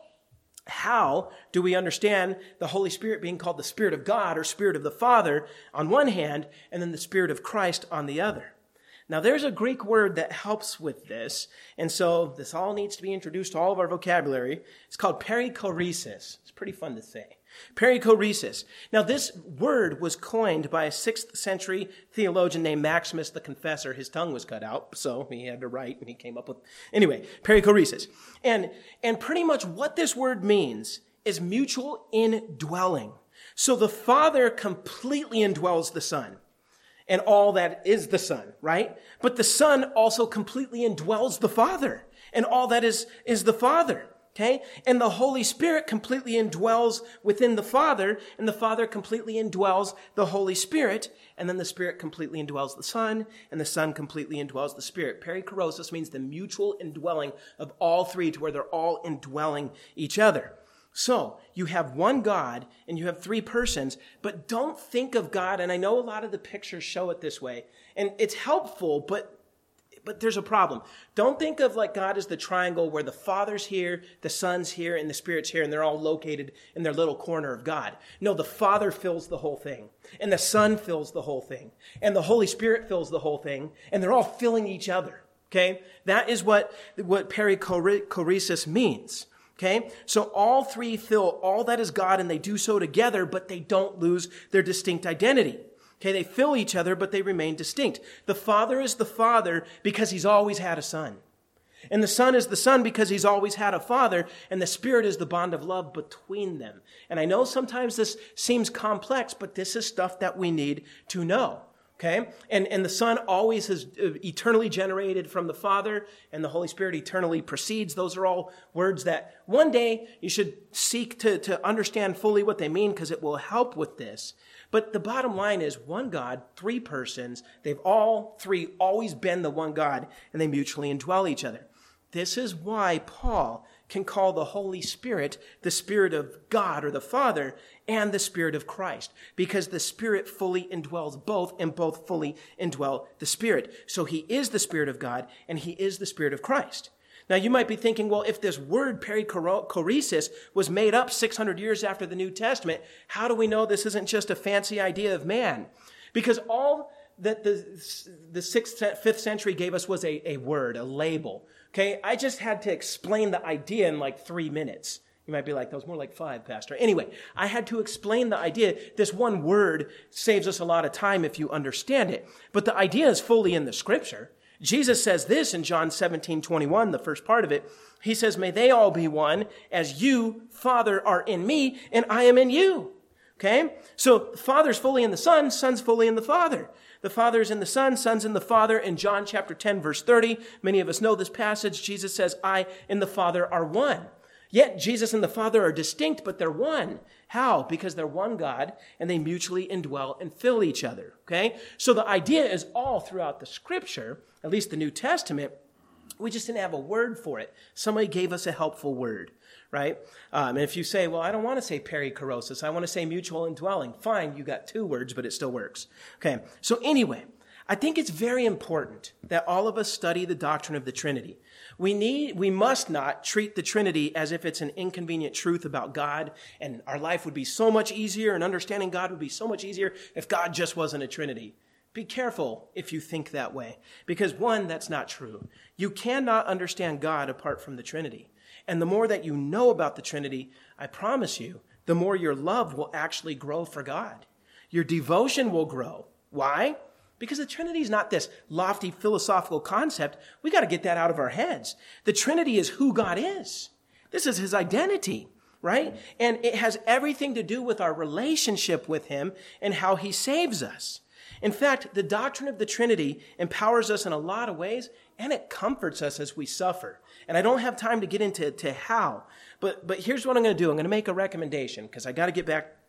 how do we understand the Holy Spirit being called the Spirit of God or Spirit of the Father on one hand, and then the Spirit of Christ on the other? Now, there's a Greek word that helps with this, and so this all needs to be introduced to all of our vocabulary. It's called perichoresis. It's pretty fun to say. Perichoresis. Now, this word was coined by a sixth century theologian named Maximus the Confessor. His tongue was cut out, so he had to write, and he came up with... Anyway, perichoresis. And, and pretty much what this word means is mutual indwelling. So the Father completely indwells the Son and all that is the Son, right? But the Son also completely indwells the Father and all that is, is the Father. Okay? And the Holy Spirit completely indwells within the Father, and the Father completely indwells the Holy Spirit, and then the Spirit completely indwells the Son, and the Son completely indwells the Spirit. Perichoresis means the mutual indwelling of all three to where they're all indwelling each other. So, you have one God, and you have three persons, but don't think of God, and I know a lot of the pictures show it this way, and it's helpful, but But there's a problem. Don't think of like God as the triangle where the Father's here, the Son's here, and the Spirit's here, and they're all located in their little corner of God. No, the Father fills the whole thing, and the Son fills the whole thing, and the Holy Spirit fills the whole thing, and they're all filling each other. Okay? That is what, what perichoresis means. Okay? So all three fill all that is God, and they do so together, but they don't lose their distinct identity. Okay, they fill each other, but they remain distinct. The Father is the Father because he's always had a Son. And the Son is the Son because he's always had a Father, and the Spirit is the bond of love between them. And I know sometimes this seems complex, but this is stuff that we need to know. Okay? And, and the Son always is eternally generated from the Father, and the Holy Spirit eternally proceeds. Those are all words that one day you should seek to, to understand fully what they mean, because it will help with this. But the bottom line is one God, three persons. They've all three always been the one God, and they mutually indwell each other. This is why Paul can call the Holy Spirit the Spirit of God or the Father and the Spirit of Christ, because the Spirit fully indwells both, and both fully indwell the Spirit. So he is the Spirit of God, and he is the Spirit of Christ. Now, you might be thinking, well, if this word perichoresis was made up six hundred years after the New Testament, how do we know this isn't just a fancy idea of man? Because all that the, the sixth, fifth century gave us was a, a word, a label. Okay, I just had to explain the idea in like three minutes. You might be like, that was more like five, Pastor. Anyway, I had to explain the idea. This one word saves us a lot of time if you understand it. But the idea is fully in the Scripture. Jesus says this in John seventeen twenty-one, the first part of it. He says, may they all be one, as you, Father, are in me, and I am in you. Okay? So the Father's fully in the Son, Son's fully in the Father. The Father's in the Son, Son's in the Father. In John chapter ten, verse thirty, many of us know this passage. Jesus says, I and the Father are one. Yet Jesus and the Father are distinct, but they're one. How? Because they're one God, and they mutually indwell and fill each other. Okay? So the idea is all throughout the Scripture, at least the New Testament. We just didn't have a word for it. Somebody gave us a helpful word, right? Um, and if you say, well, I don't want to say perichoresis, I want to say mutual indwelling. Fine, you got two words, but it still works. Okay, so anyway, I think it's very important that all of us study the doctrine of the Trinity. We need, we must not treat the Trinity as if it's an inconvenient truth about God, and our life would be so much easier, and understanding God would be so much easier if God just wasn't a Trinity. Be careful if you think that way, because one, that's not true. You cannot understand God apart from the Trinity. And the more that you know about the Trinity, I promise you, the more your love will actually grow for God. Your devotion will grow. Why? Because the Trinity is not this lofty philosophical concept. We got to get that out of our heads. The Trinity is who God is. This is his identity, right? And it has everything to do with our relationship with him and how he saves us. In fact, the doctrine of the Trinity empowers us in a lot of ways, and it comforts us as we suffer. And I don't have time to get into to how, but, but here's what I'm going to do. I'm going to make a recommendation, because I got to get back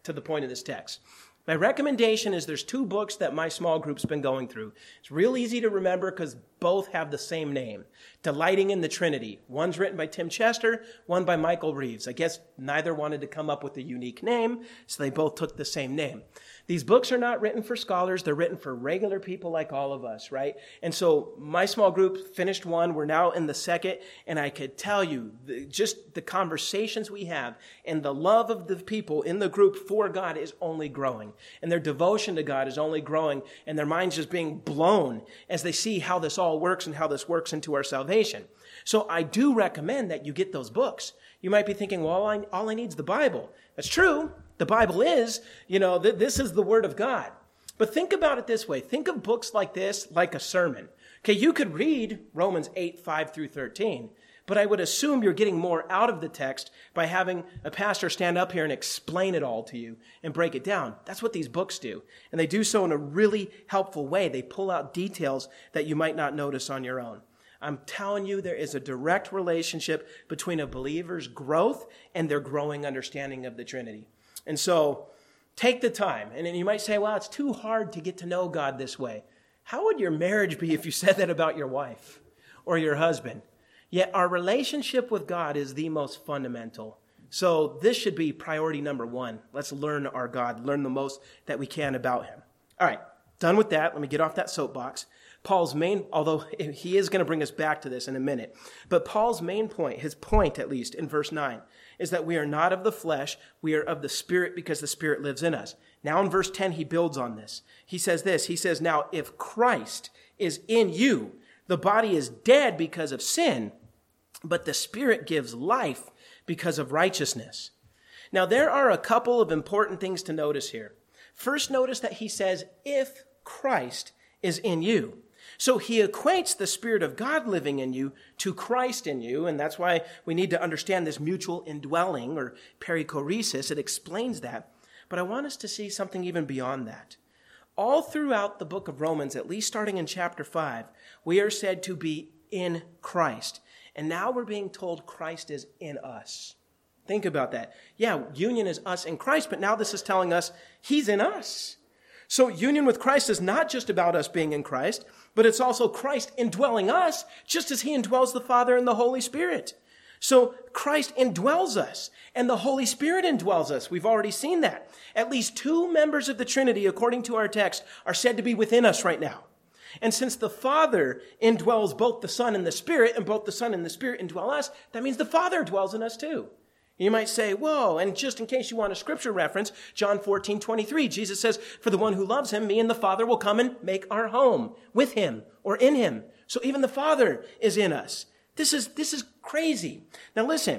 to the point of this text. My recommendation is there's two books that my small group's been going through. It's real easy to remember because both have the same name, Delighting in the Trinity. One's written by Tim Chester, one by Michael Reeves. I guess neither wanted to come up with a unique name, so they both took the same name. These books are not written for scholars. They're written for regular people like all of us, right? And so my small group finished one. We're now in the second. And I could tell you, the, just the conversations we have and the love of the people in the group for God is only growing. And their devotion to God is only growing. And their minds just being blown as they see how this all works and how this works into our salvation. So I do recommend that you get those books. You might be thinking, well, all I, all I need is the Bible. That's true. The Bible is, you know, th- this is the Word of God. But think about it this way. Think of books like this like a sermon. Okay, you could read Romans eight, five through thirteen, but I would assume you're getting more out of the text by having a pastor stand up here and explain it all to you and break it down. That's what these books do. And they do so in a really helpful way. They pull out details that you might not notice on your own. I'm telling you, there is a direct relationship between a believer's growth and their growing understanding of the Trinity. And so take the time. And then you might say, well, it's too hard to get to know God this way. How would your marriage be if you said that about your wife or your husband? Yet our relationship with God is the most fundamental. So this should be priority number one. Let's learn our God, learn the most that we can about him. All right, done with that. Let me get off that soapbox. Paul's main, although he is going to bring us back to this in a minute, but Paul's main point, his point at least in verse nine, is that we are not of the flesh, we are of the Spirit because the Spirit lives in us. Now in verse ten, he builds on this. He says this, he says, now if Christ is in you, the body is dead because of sin, but the Spirit gives life because of righteousness. Now there are a couple of important things to notice here. First, notice that he says, if Christ is in you. So he equates the Spirit of God living in you to Christ in you, and that's why we need to understand this mutual indwelling, or perichoresis. It explains that. But I want us to see something even beyond that. All throughout the book of Romans, at least starting in chapter five, we are said to be in Christ. And now we're being told Christ is in us. Think about that. Yeah, union is us in Christ, but now this is telling us he's in us. So union with Christ is not just about us being in Christ, but it's also Christ indwelling us, just as he indwells the Father and the Holy Spirit. So Christ indwells us, and the Holy Spirit indwells us. We've already seen that. At least two members of the Trinity, according to our text, are said to be within us right now. And since the Father indwells both the Son and the Spirit, and both the Son and the Spirit indwell us, that means the Father dwells in us too. You might say, whoa, and just in case you want a scripture reference, John fourteen twenty-three, Jesus says, for the one who loves him, me and the Father will come and make our home with him or in him. So even the Father is in us. This is, this is crazy. Now listen,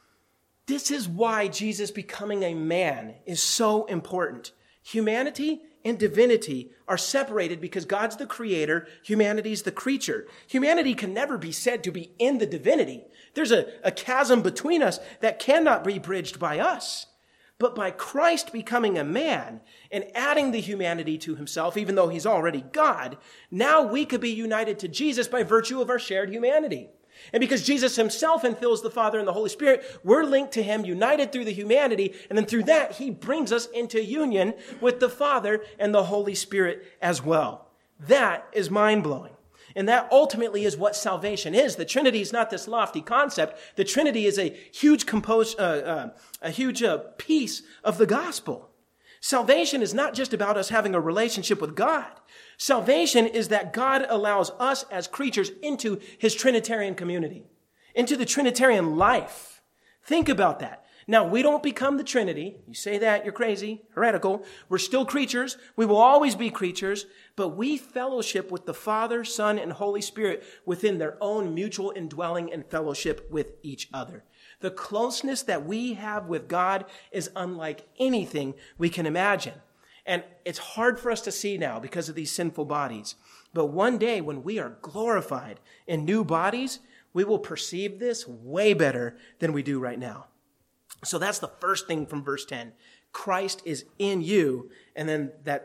this is why Jesus becoming a man is so important. Humanity and divinity are separated because God's the creator, humanity's the creature. Humanity can never be said to be in the divinity. There's a, a chasm between us that cannot be bridged by us. But by Christ becoming a man and adding the humanity to himself, even though he's already God, now we could be united to Jesus by virtue of our shared humanity. And because Jesus himself infills the Father and the Holy Spirit, we're linked to him, united through the humanity, and then through that, he brings us into union with the Father and the Holy Spirit as well. That is mind-blowing. And that ultimately is what salvation is. The Trinity is not this lofty concept. The Trinity is a huge compose, uh, uh, a huge uh, piece of the gospel. Salvation is not just about us having a relationship with God. Salvation is that God allows us as creatures into his Trinitarian community, into the Trinitarian life. Think about that. Now, we don't become the Trinity. You say that, you're crazy, heretical. We're still creatures. We will always be creatures, but we fellowship with the Father, Son, and Holy Spirit within their own mutual indwelling and fellowship with each other. The closeness that we have with God is unlike anything we can imagine. And it's hard for us to see now because of these sinful bodies. But one day when we are glorified in new bodies, we will perceive this way better than we do right now. So that's the first thing from verse ten. Christ is in you. And then that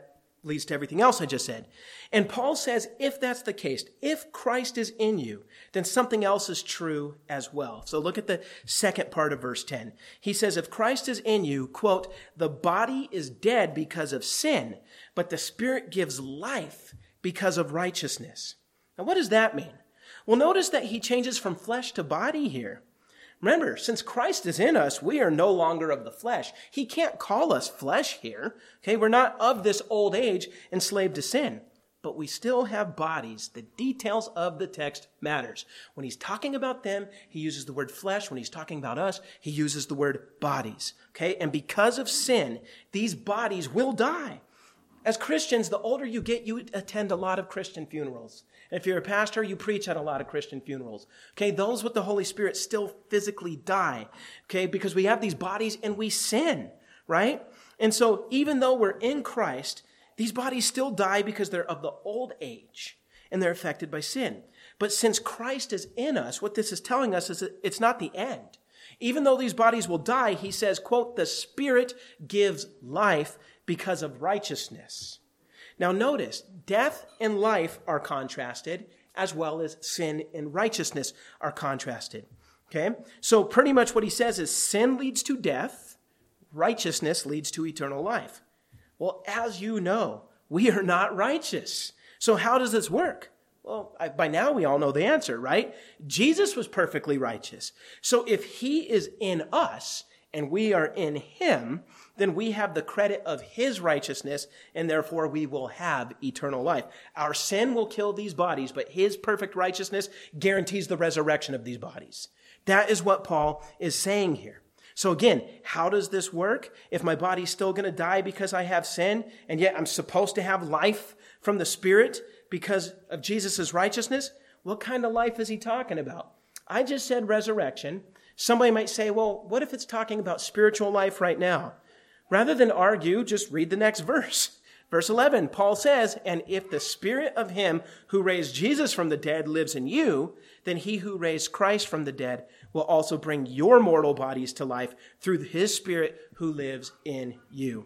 leads to everything else I just said. And Paul says, if that's the case, if Christ is in you, then something else is true as well. So look at the second part of verse ten. He says, if Christ is in you, quote, the body is dead because of sin, but the Spirit gives life because of righteousness. Now, what does that mean? Well, notice that he changes from flesh to body here. Remember, since Christ is in us, we are no longer of the flesh. He can't call us flesh here. Okay, we're not of this old age enslaved to sin, but we still have bodies. The details of the text matters. When he's talking about them, he uses the word flesh. When he's talking about us, he uses the word bodies. Okay, and because of sin, these bodies will die. As Christians, the older you get, you attend a lot of Christian funerals. And if you're a pastor, you preach at a lot of Christian funerals. Okay, those with the Holy Spirit still physically die. Okay, because we have these bodies and we sin, right? And so even though we're in Christ, these bodies still die because they're of the old age and they're affected by sin. But since Christ is in us, what this is telling us is that it's not the end. Even though these bodies will die, he says, quote, the Spirit gives life because of righteousness. Now notice, death and life are contrasted, as well as sin and righteousness are contrasted. Okay? So pretty much what he says is sin leads to death, righteousness leads to eternal life. Well, as you know, we are not righteous. So how does this work? Well, I, by now we all know the answer, right? Jesus was perfectly righteous. So if he is in us and we are in him, then we have the credit of his righteousness, and therefore we will have eternal life. Our sin will kill these bodies, but his perfect righteousness guarantees the resurrection of these bodies. That is what Paul is saying here. So again, how does this work? If my body's still going to die because I have sin, and yet I'm supposed to have life from the Spirit because of Jesus' righteousness, what kind of life is he talking about? I just said resurrection. Somebody might say, well, what if it's talking about spiritual life right now? Rather than argue, just read the next verse. Verse eleven, Paul says, and if the Spirit of him who raised Jesus from the dead lives in you, then he who raised Christ from the dead will also bring your mortal bodies to life through his Spirit who lives in you.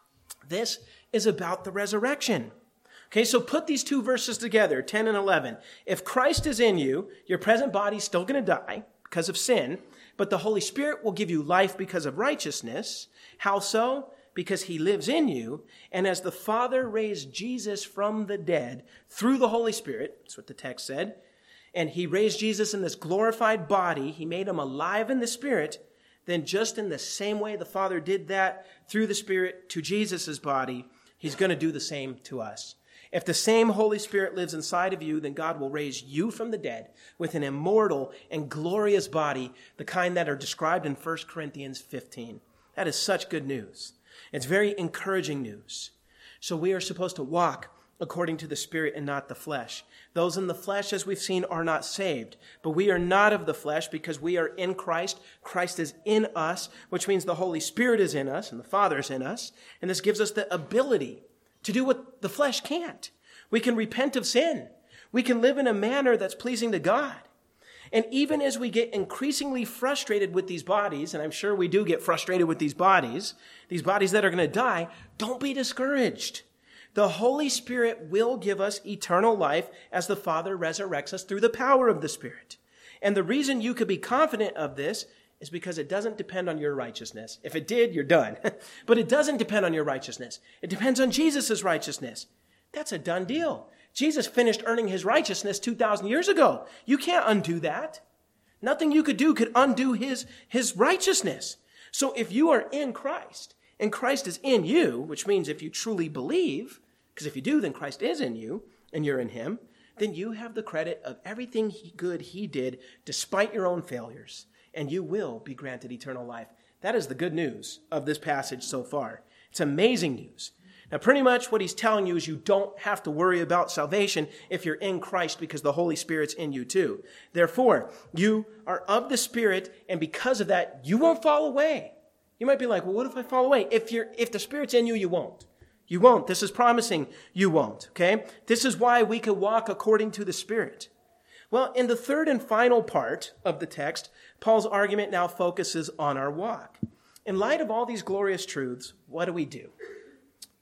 This is about the resurrection. Okay, so put these two verses together, ten and eleven. If Christ is in you, your present body's still going to die because of sin, but the Holy Spirit will give you life because of righteousness. How so? Because he lives in you. And as the Father raised Jesus from the dead through the Holy Spirit, that's what the text said, and he raised Jesus in this glorified body, he made him alive in the Spirit, then just in the same way the Father did that through the Spirit to Jesus' body, he's going to do the same to us. If the same Holy Spirit lives inside of you, then God will raise you from the dead with an immortal and glorious body, the kind that are described in First Corinthians fifteen. That is such good news. It's very encouraging news. So we are supposed to walk according to the Spirit and not the flesh. Those in the flesh, as we've seen, are not saved. But we are not of the flesh because we are in Christ. Christ is in us, which means the Holy Spirit is in us and the Father is in us. And this gives us the ability to do what the flesh can't. We can repent of sin. We can live in a manner that's pleasing to God. And even as we get increasingly frustrated with these bodies, and I'm sure we do get frustrated with these bodies, these bodies that are going to die, don't be discouraged. The Holy Spirit will give us eternal life as the Father resurrects us through the power of the Spirit. And the reason you could be confident of this is because it doesn't depend on your righteousness. If it did, you're done. But it doesn't depend on your righteousness. It depends on Jesus' righteousness. That's a done deal. Jesus finished earning his righteousness two thousand years ago. You can't undo that. Nothing you could do could undo his, his righteousness. So if you are in Christ and Christ is in you, which means if you truly believe, because if you do, then Christ is in you and you're in him, then you have the credit of everything he, good he did despite your own failures, and you will be granted eternal life. That is the good news of this passage so far. It's amazing news. Now, pretty much what he's telling you is you don't have to worry about salvation if you're in Christ because the Holy Spirit's in you too. Therefore, you are of the Spirit, and because of that, you won't fall away. You might be like, well, what if I fall away? If you're, if the Spirit's in you, you won't. You won't. This is promising you won't, okay? This is why we can walk according to the Spirit. Well, in the third and final part of the text, Paul's argument now focuses on our walk. In light of all these glorious truths, what do we do?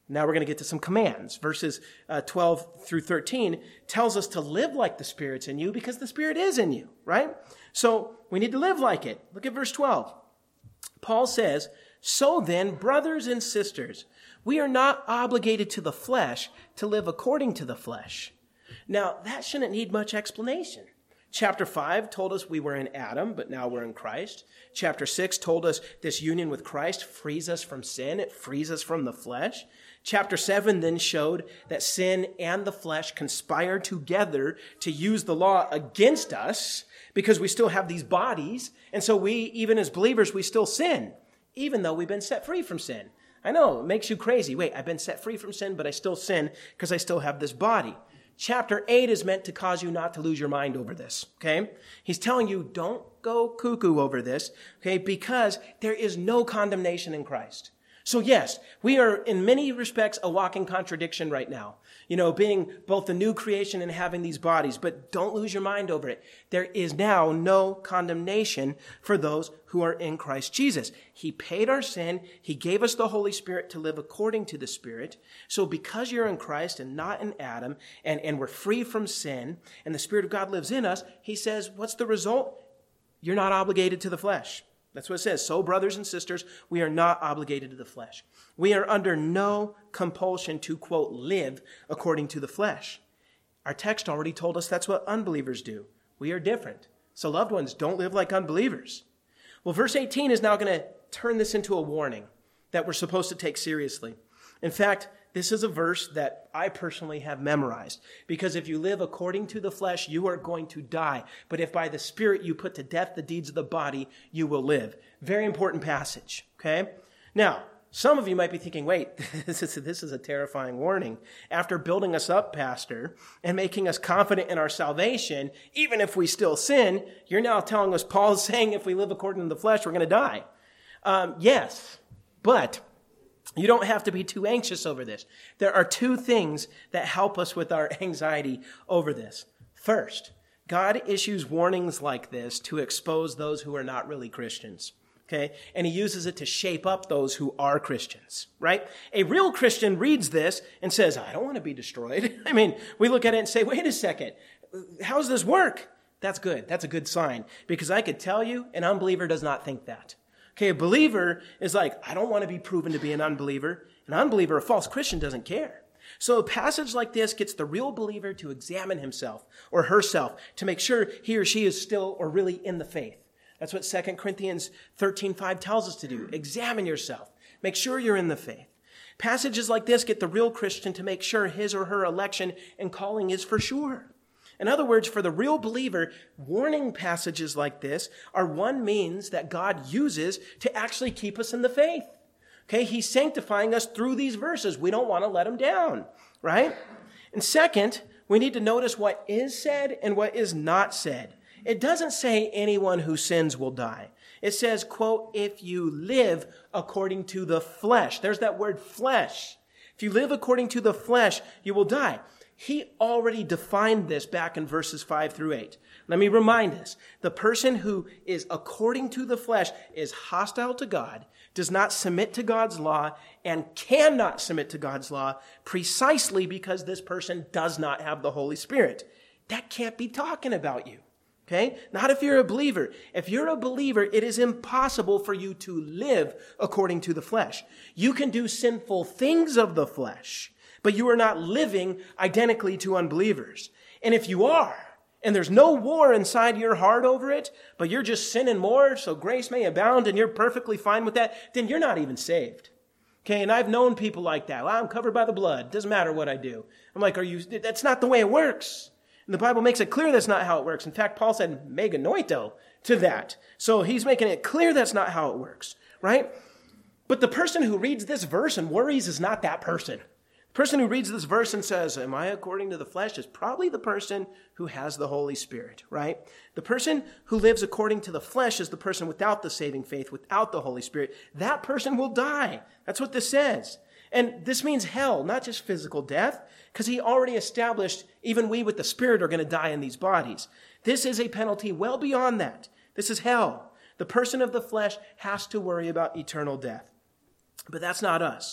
Now we're going to get to some commands. Verses uh, twelve through thirteen tells us to live like the Spirit's in you because the Spirit is in you, right? So we need to live like it. Look at verse twelve. Paul says, "So then, brothers and sisters, we are not obligated to the flesh to live according to the flesh." Now, that shouldn't need much explanation. Chapter five told us we were in Adam, but now we're in Christ. Chapter six told us this union with Christ frees us from sin. It frees us from the flesh. Chapter seven then showed that sin and the flesh conspire together to use the law against us because we still have these bodies. And so we, even as believers, we still sin, even though we've been set free from sin. I know, it makes you crazy. Wait, I've been set free from sin, but I still sin because I still have this body. Chapter eight is meant to cause you not to lose your mind over this, okay? He's telling you, don't go cuckoo over this, okay, because there is no condemnation in Christ. So yes, we are in many respects a walking contradiction right now, you know, being both the new creation and having these bodies, but don't lose your mind over it. There is now no condemnation for those who are in Christ Jesus. He paid our sin. He gave us the Holy Spirit to live according to the Spirit. So because you're in Christ and not in Adam, and, and we're free from sin, and the Spirit of God lives in us, he says, what's the result? You're not obligated to the flesh. That's what it says. So, brothers and sisters, we are not obligated to the flesh. We are under no compulsion to, quote, live according to the flesh. Our text already told us that's what unbelievers do. We are different. So, loved ones, don't live like unbelievers. Well, verse eighteen is now going to turn this into a warning that we're supposed to take seriously. In fact, this is a verse that I personally have memorized, because if you live according to the flesh, you are going to die. But if by the Spirit you put to death the deeds of the body, you will live. Very important passage, okay? Now, some of you might be thinking, wait, this is, this is a terrifying warning. After building us up, Pastor, and making us confident in our salvation, even if we still sin, you're now telling us Paul's saying if we live according to the flesh, we're going to die. Um, yes, but you don't have to be too anxious over this. There are two things that help us with our anxiety over this. First, God issues warnings like this to expose those who are not really Christians. Okay? And he uses it to shape up those who are Christians, right? A real Christian reads this and says, I don't want to be destroyed. I mean, we look at it and say, wait a second, how does this work? That's good. That's a good sign, because I could tell you an unbeliever does not think that. Okay, a believer is like, I don't want to be proven to be an unbeliever. An unbeliever, a false Christian, doesn't care. So a passage like this gets the real believer to examine himself or herself to make sure he or she is still or really in the faith. That's what Second Corinthians thirteen five tells us to do. Examine yourself. Make sure you're in the faith. Passages like this get the real Christian to make sure his or her election and calling is for sure. In other words, for the real believer, warning passages like this are one means that God uses to actually keep us in the faith. Okay, he's sanctifying us through these verses. We don't want to let him down, right? And second, we need to notice what is said and what is not said. It doesn't say anyone who sins will die. It says, quote, if you live according to the flesh. There's that word flesh. If you live according to the flesh, you will die. He already defined this back in verses five through eight. Let me remind us, the person who is according to the flesh is hostile to God, does not submit to God's law, and cannot submit to God's law precisely because this person does not have the Holy Spirit. That can't be talking about you. Okay? Not if you're a believer. If you're a believer, it is impossible for you to live according to the flesh. You can do sinful things of the flesh, but you are not living identically to unbelievers. And if you are, and there's no war inside your heart over it, but you're just sinning more so grace may abound and you're perfectly fine with that, then you're not even saved. Okay, and I've known people like that. Well, I'm covered by the blood. Doesn't matter what I do. I'm like, are you, that's not the way it works. And the Bible makes it clear that's not how it works. In fact, Paul said meganoito to that. So he's making it clear that's not how it works, right? But the person who reads this verse and worries is not that person. The person who reads this verse and says, am I according to the flesh, is probably the person who has the Holy Spirit, right? The person who lives according to the flesh is the person without the saving faith, without the Holy Spirit. That person will die. That's what this says. And this means hell, not just physical death, because he already established even we with the Spirit are going to die in these bodies. This is a penalty well beyond that. This is hell. The person of the flesh has to worry about eternal death. But that's not us.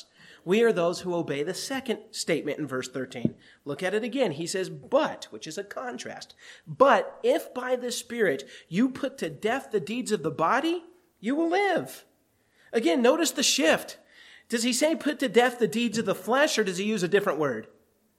We are those who obey the second statement in verse thirteen. Look at it again. He says, but, which is a contrast. But if by the Spirit you put to death the deeds of the body, you will live. Again, notice the shift. Does he say put to death the deeds of the flesh, or does he use a different word?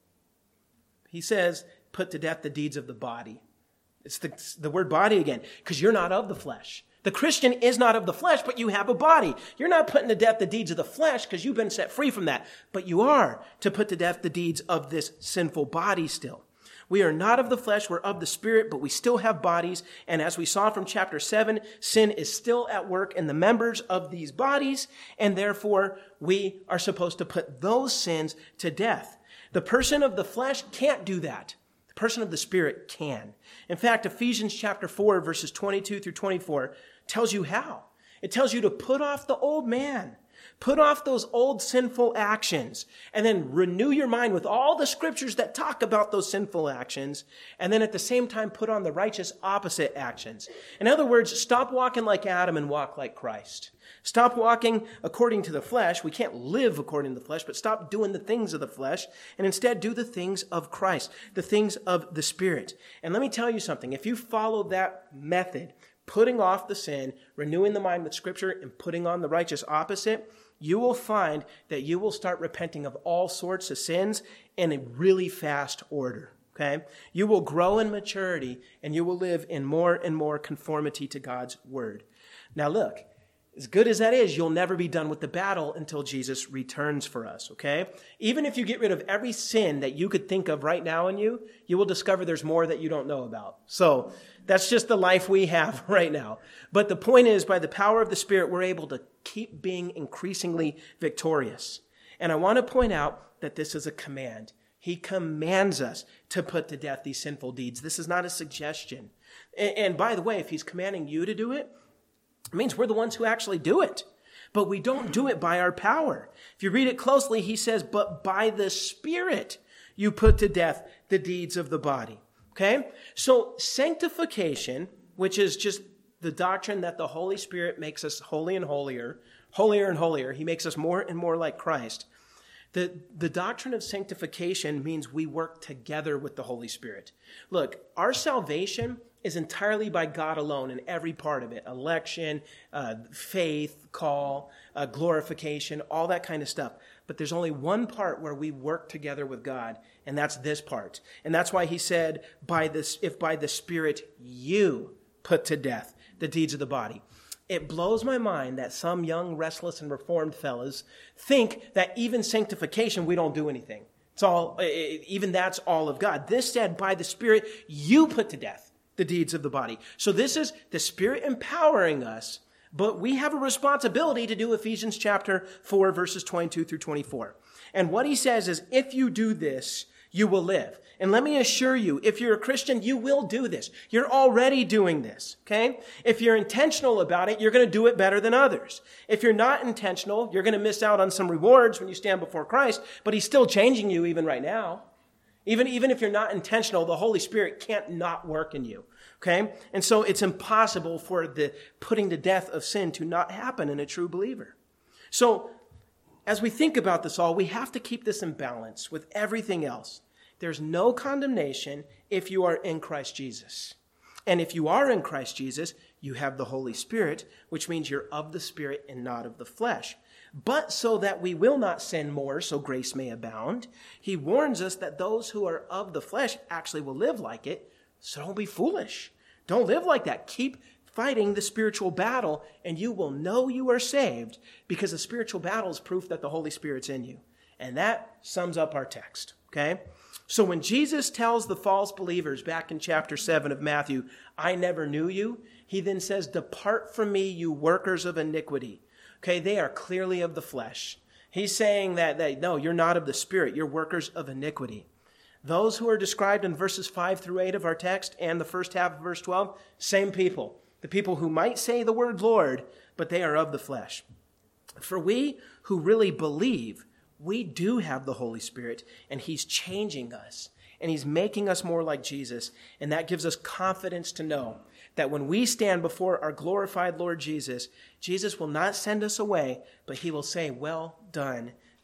He says put to death the deeds of the body. It's the, the word body again, because you're not of the flesh. The Christian is not of the flesh, but you have a body. You're not putting to death the deeds of the flesh because you've been set free from that. But you are to put to death the deeds of this sinful body still. We are not of the flesh, we're of the Spirit, but we still have bodies. And as we saw from chapter seven, sin is still at work in the members of these bodies. And therefore, we are supposed to put those sins to death. The person of the flesh can't do that. The person of the Spirit can. In fact, Ephesians chapter four, verses twenty-two through twenty-four, tells you how. It tells you to put off the old man. Put off those old sinful actions and then renew your mind with all the scriptures that talk about those sinful actions. And then at the same time, put on the righteous opposite actions. In other words, stop walking like Adam and walk like Christ. Stop walking according to the flesh. We can't live according to the flesh, but stop doing the things of the flesh and instead do the things of Christ, the things of the Spirit. And let me tell you something. If you follow that method, putting off the sin, renewing the mind with Scripture, and putting on the righteous opposite, you will find that you will start repenting of all sorts of sins in a really fast order, okay? You will grow in maturity, and you will live in more and more conformity to God's Word. Now look, as good as that is, you'll never be done with the battle until Jesus returns for us, okay? Even if you get rid of every sin that you could think of right now in you, you will discover there's more that you don't know about. So that's just the life we have right now. But the point is, by the power of the Spirit, we're able to keep being increasingly victorious. And I want to point out that this is a command. He commands us to put to death these sinful deeds. This is not a suggestion. And, and by the way, if he's commanding you to do it, it means we're the ones who actually do it. But we don't do it by our power. If you read it closely, he says, but by the Spirit you put to death the deeds of the body. Okay? So sanctification, which is just the doctrine that the Holy Spirit makes us holy and holier, holier and holier. He makes us more and more like Christ. The, the doctrine of sanctification means we work together with the Holy Spirit. Look, our salvation is entirely by God alone in every part of it. Election, uh, faith, call, uh, glorification, all that kind of stuff. But there's only one part where we work together with God, and that's this part. And that's why he said, by this, if by the Spirit you put to death the deeds of the body. It blows my mind that some young, restless, and reformed fellas think that even sanctification, we don't do anything. It's all, even that's all of God. This said, by the Spirit you put to death the deeds of the body. So this is the Spirit empowering us, but we have a responsibility to do Ephesians chapter four, verses twenty-two through twenty-four. And what he says is, if you do this, you will live. And let me assure you, if you're a Christian, you will do this. You're already doing this, okay? If you're intentional about it, you're going to do it better than others. If you're not intentional, you're going to miss out on some rewards when you stand before Christ, but he's still changing you even right now. Even, even if you're not intentional, the Holy Spirit can't not work in you, okay? And so it's impossible for the putting to death of sin to not happen in a true believer. So as we think about this all, we have to keep this in balance with everything else. There's no condemnation if you are in Christ Jesus. And if you are in Christ Jesus, you have the Holy Spirit, which means you're of the Spirit and not of the flesh. But so that we will not sin more, so grace may abound, he warns us that those who are of the flesh actually will live like it. So don't be foolish. Don't live like that. Keep fighting the spiritual battle, and you will know you are saved, because the spiritual battle is proof that the Holy Spirit's in you. And that sums up our text, okay? So when Jesus tells the false believers back in chapter seven of Matthew, I never knew you, he then says, depart from me, you workers of iniquity. Okay, they are clearly of the flesh. He's saying that, that, no, you're not of the Spirit, you're workers of iniquity. Those who are described in verses five through eight of our text and the first half of verse twelve, same people. The people who might say the word Lord, but they are of the flesh. For we who really believe, we do have the Holy Spirit, and he's changing us, and he's making us more like Jesus, and that gives us confidence to know that when we stand before our glorified Lord Jesus, Jesus will not send us away, but he will say, well done,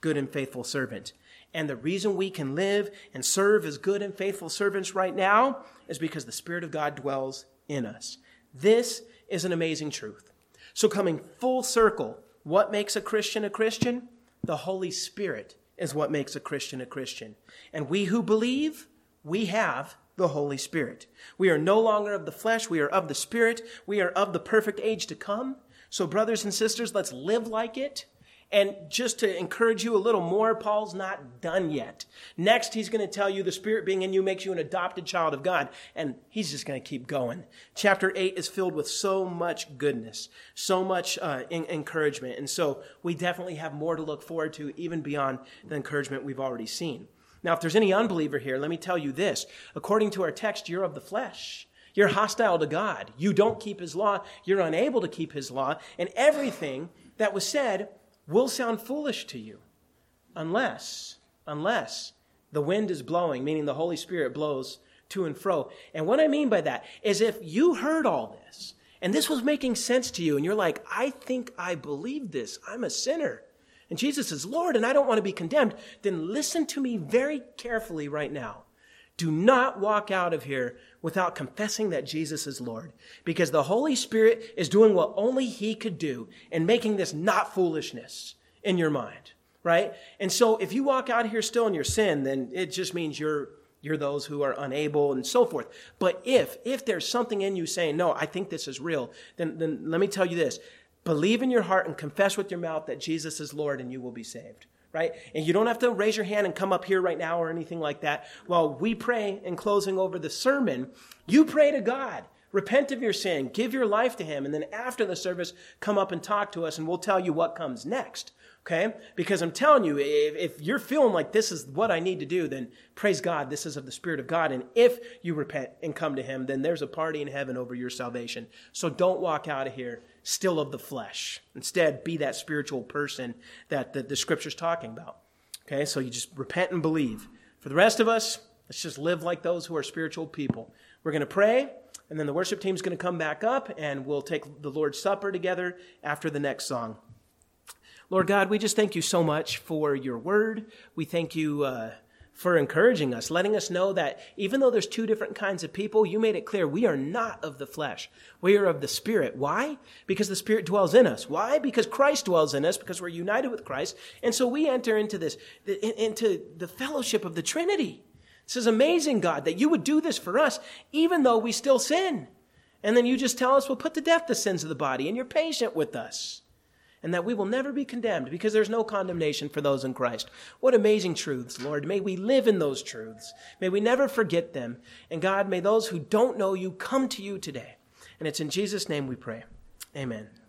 good and faithful servant. And the reason we can live and serve as good and faithful servants right now is because the Spirit of God dwells in us. This is an amazing truth. So coming full circle, what makes a Christian a Christian? The Holy Spirit is what makes a Christian a Christian. And we who believe, we have the Holy Spirit. We are no longer of the flesh. We are of the Spirit. We are of the perfect age to come. So brothers and sisters, let's live like it. And just to encourage you a little more, Paul's not done yet. Next, he's going to tell you the Spirit being in you makes you an adopted child of God. And he's just going to keep going. Chapter eight is filled with so much goodness, so much uh, in- encouragement. And so we definitely have more to look forward to, even beyond the encouragement we've already seen. Now, if there's any unbeliever here, let me tell you this. According to our text, you're of the flesh. You're hostile to God. You don't keep his law. You're unable to keep his law. And everything that was said will sound foolish to you unless, unless the wind is blowing, meaning the Holy Spirit blows to and fro. And what I mean by that is if you heard all this and this was making sense to you and you're like, I think I believe this. I'm a sinner. And Jesus is Lord and I don't want to be condemned. Then listen to me very carefully right now. Do not walk out of here without confessing that Jesus is Lord, because the Holy Spirit is doing what only he could do and making this not foolishness in your mind, right? And so if you walk out here still in your sin, then it just means you're you're those who are unable and so forth. But if if there's something in you saying, no, I think this is real, then, then let me tell you this. Believe in your heart and confess with your mouth that Jesus is Lord and you will be saved. Right? And you don't have to raise your hand and come up here right now or anything like that. While we pray in closing over the sermon, you pray to God. Repent of your sin. Give your life to him. And then after the service, come up and talk to us and we'll tell you what comes next. Okay? Because I'm telling you, if, if you're feeling like this is what I need to do, then praise God, this is of the Spirit of God. And if you repent and come to him, then there's a party in heaven over your salvation. So don't walk out of here still of the flesh. Instead, be that spiritual person that the, the Scripture's talking about. Okay? So you just repent and believe. For the rest of us, let's just live like those who are spiritual people. We're going to pray, and then the worship team's going to come back up, and we'll take the Lord's Supper together after the next song. Lord God, we just thank you so much for your word. We thank you uh, for encouraging us, letting us know that even though there's two different kinds of people, you made it clear we are not of the flesh. We are of the Spirit. Why? Because the Spirit dwells in us. Why? Because Christ dwells in us, because we're united with Christ. And so we enter into this, into the fellowship of the Trinity. This is amazing, God, that you would do this for us, even though we still sin. And then you just tell us, well, put to death the sins of the body, and you're patient with us. And that we will never be condemned because there's no condemnation for those in Christ. What amazing truths, Lord. May we live in those truths. May we never forget them. And God, may those who don't know you come to you today. And it's in Jesus' name we pray. Amen.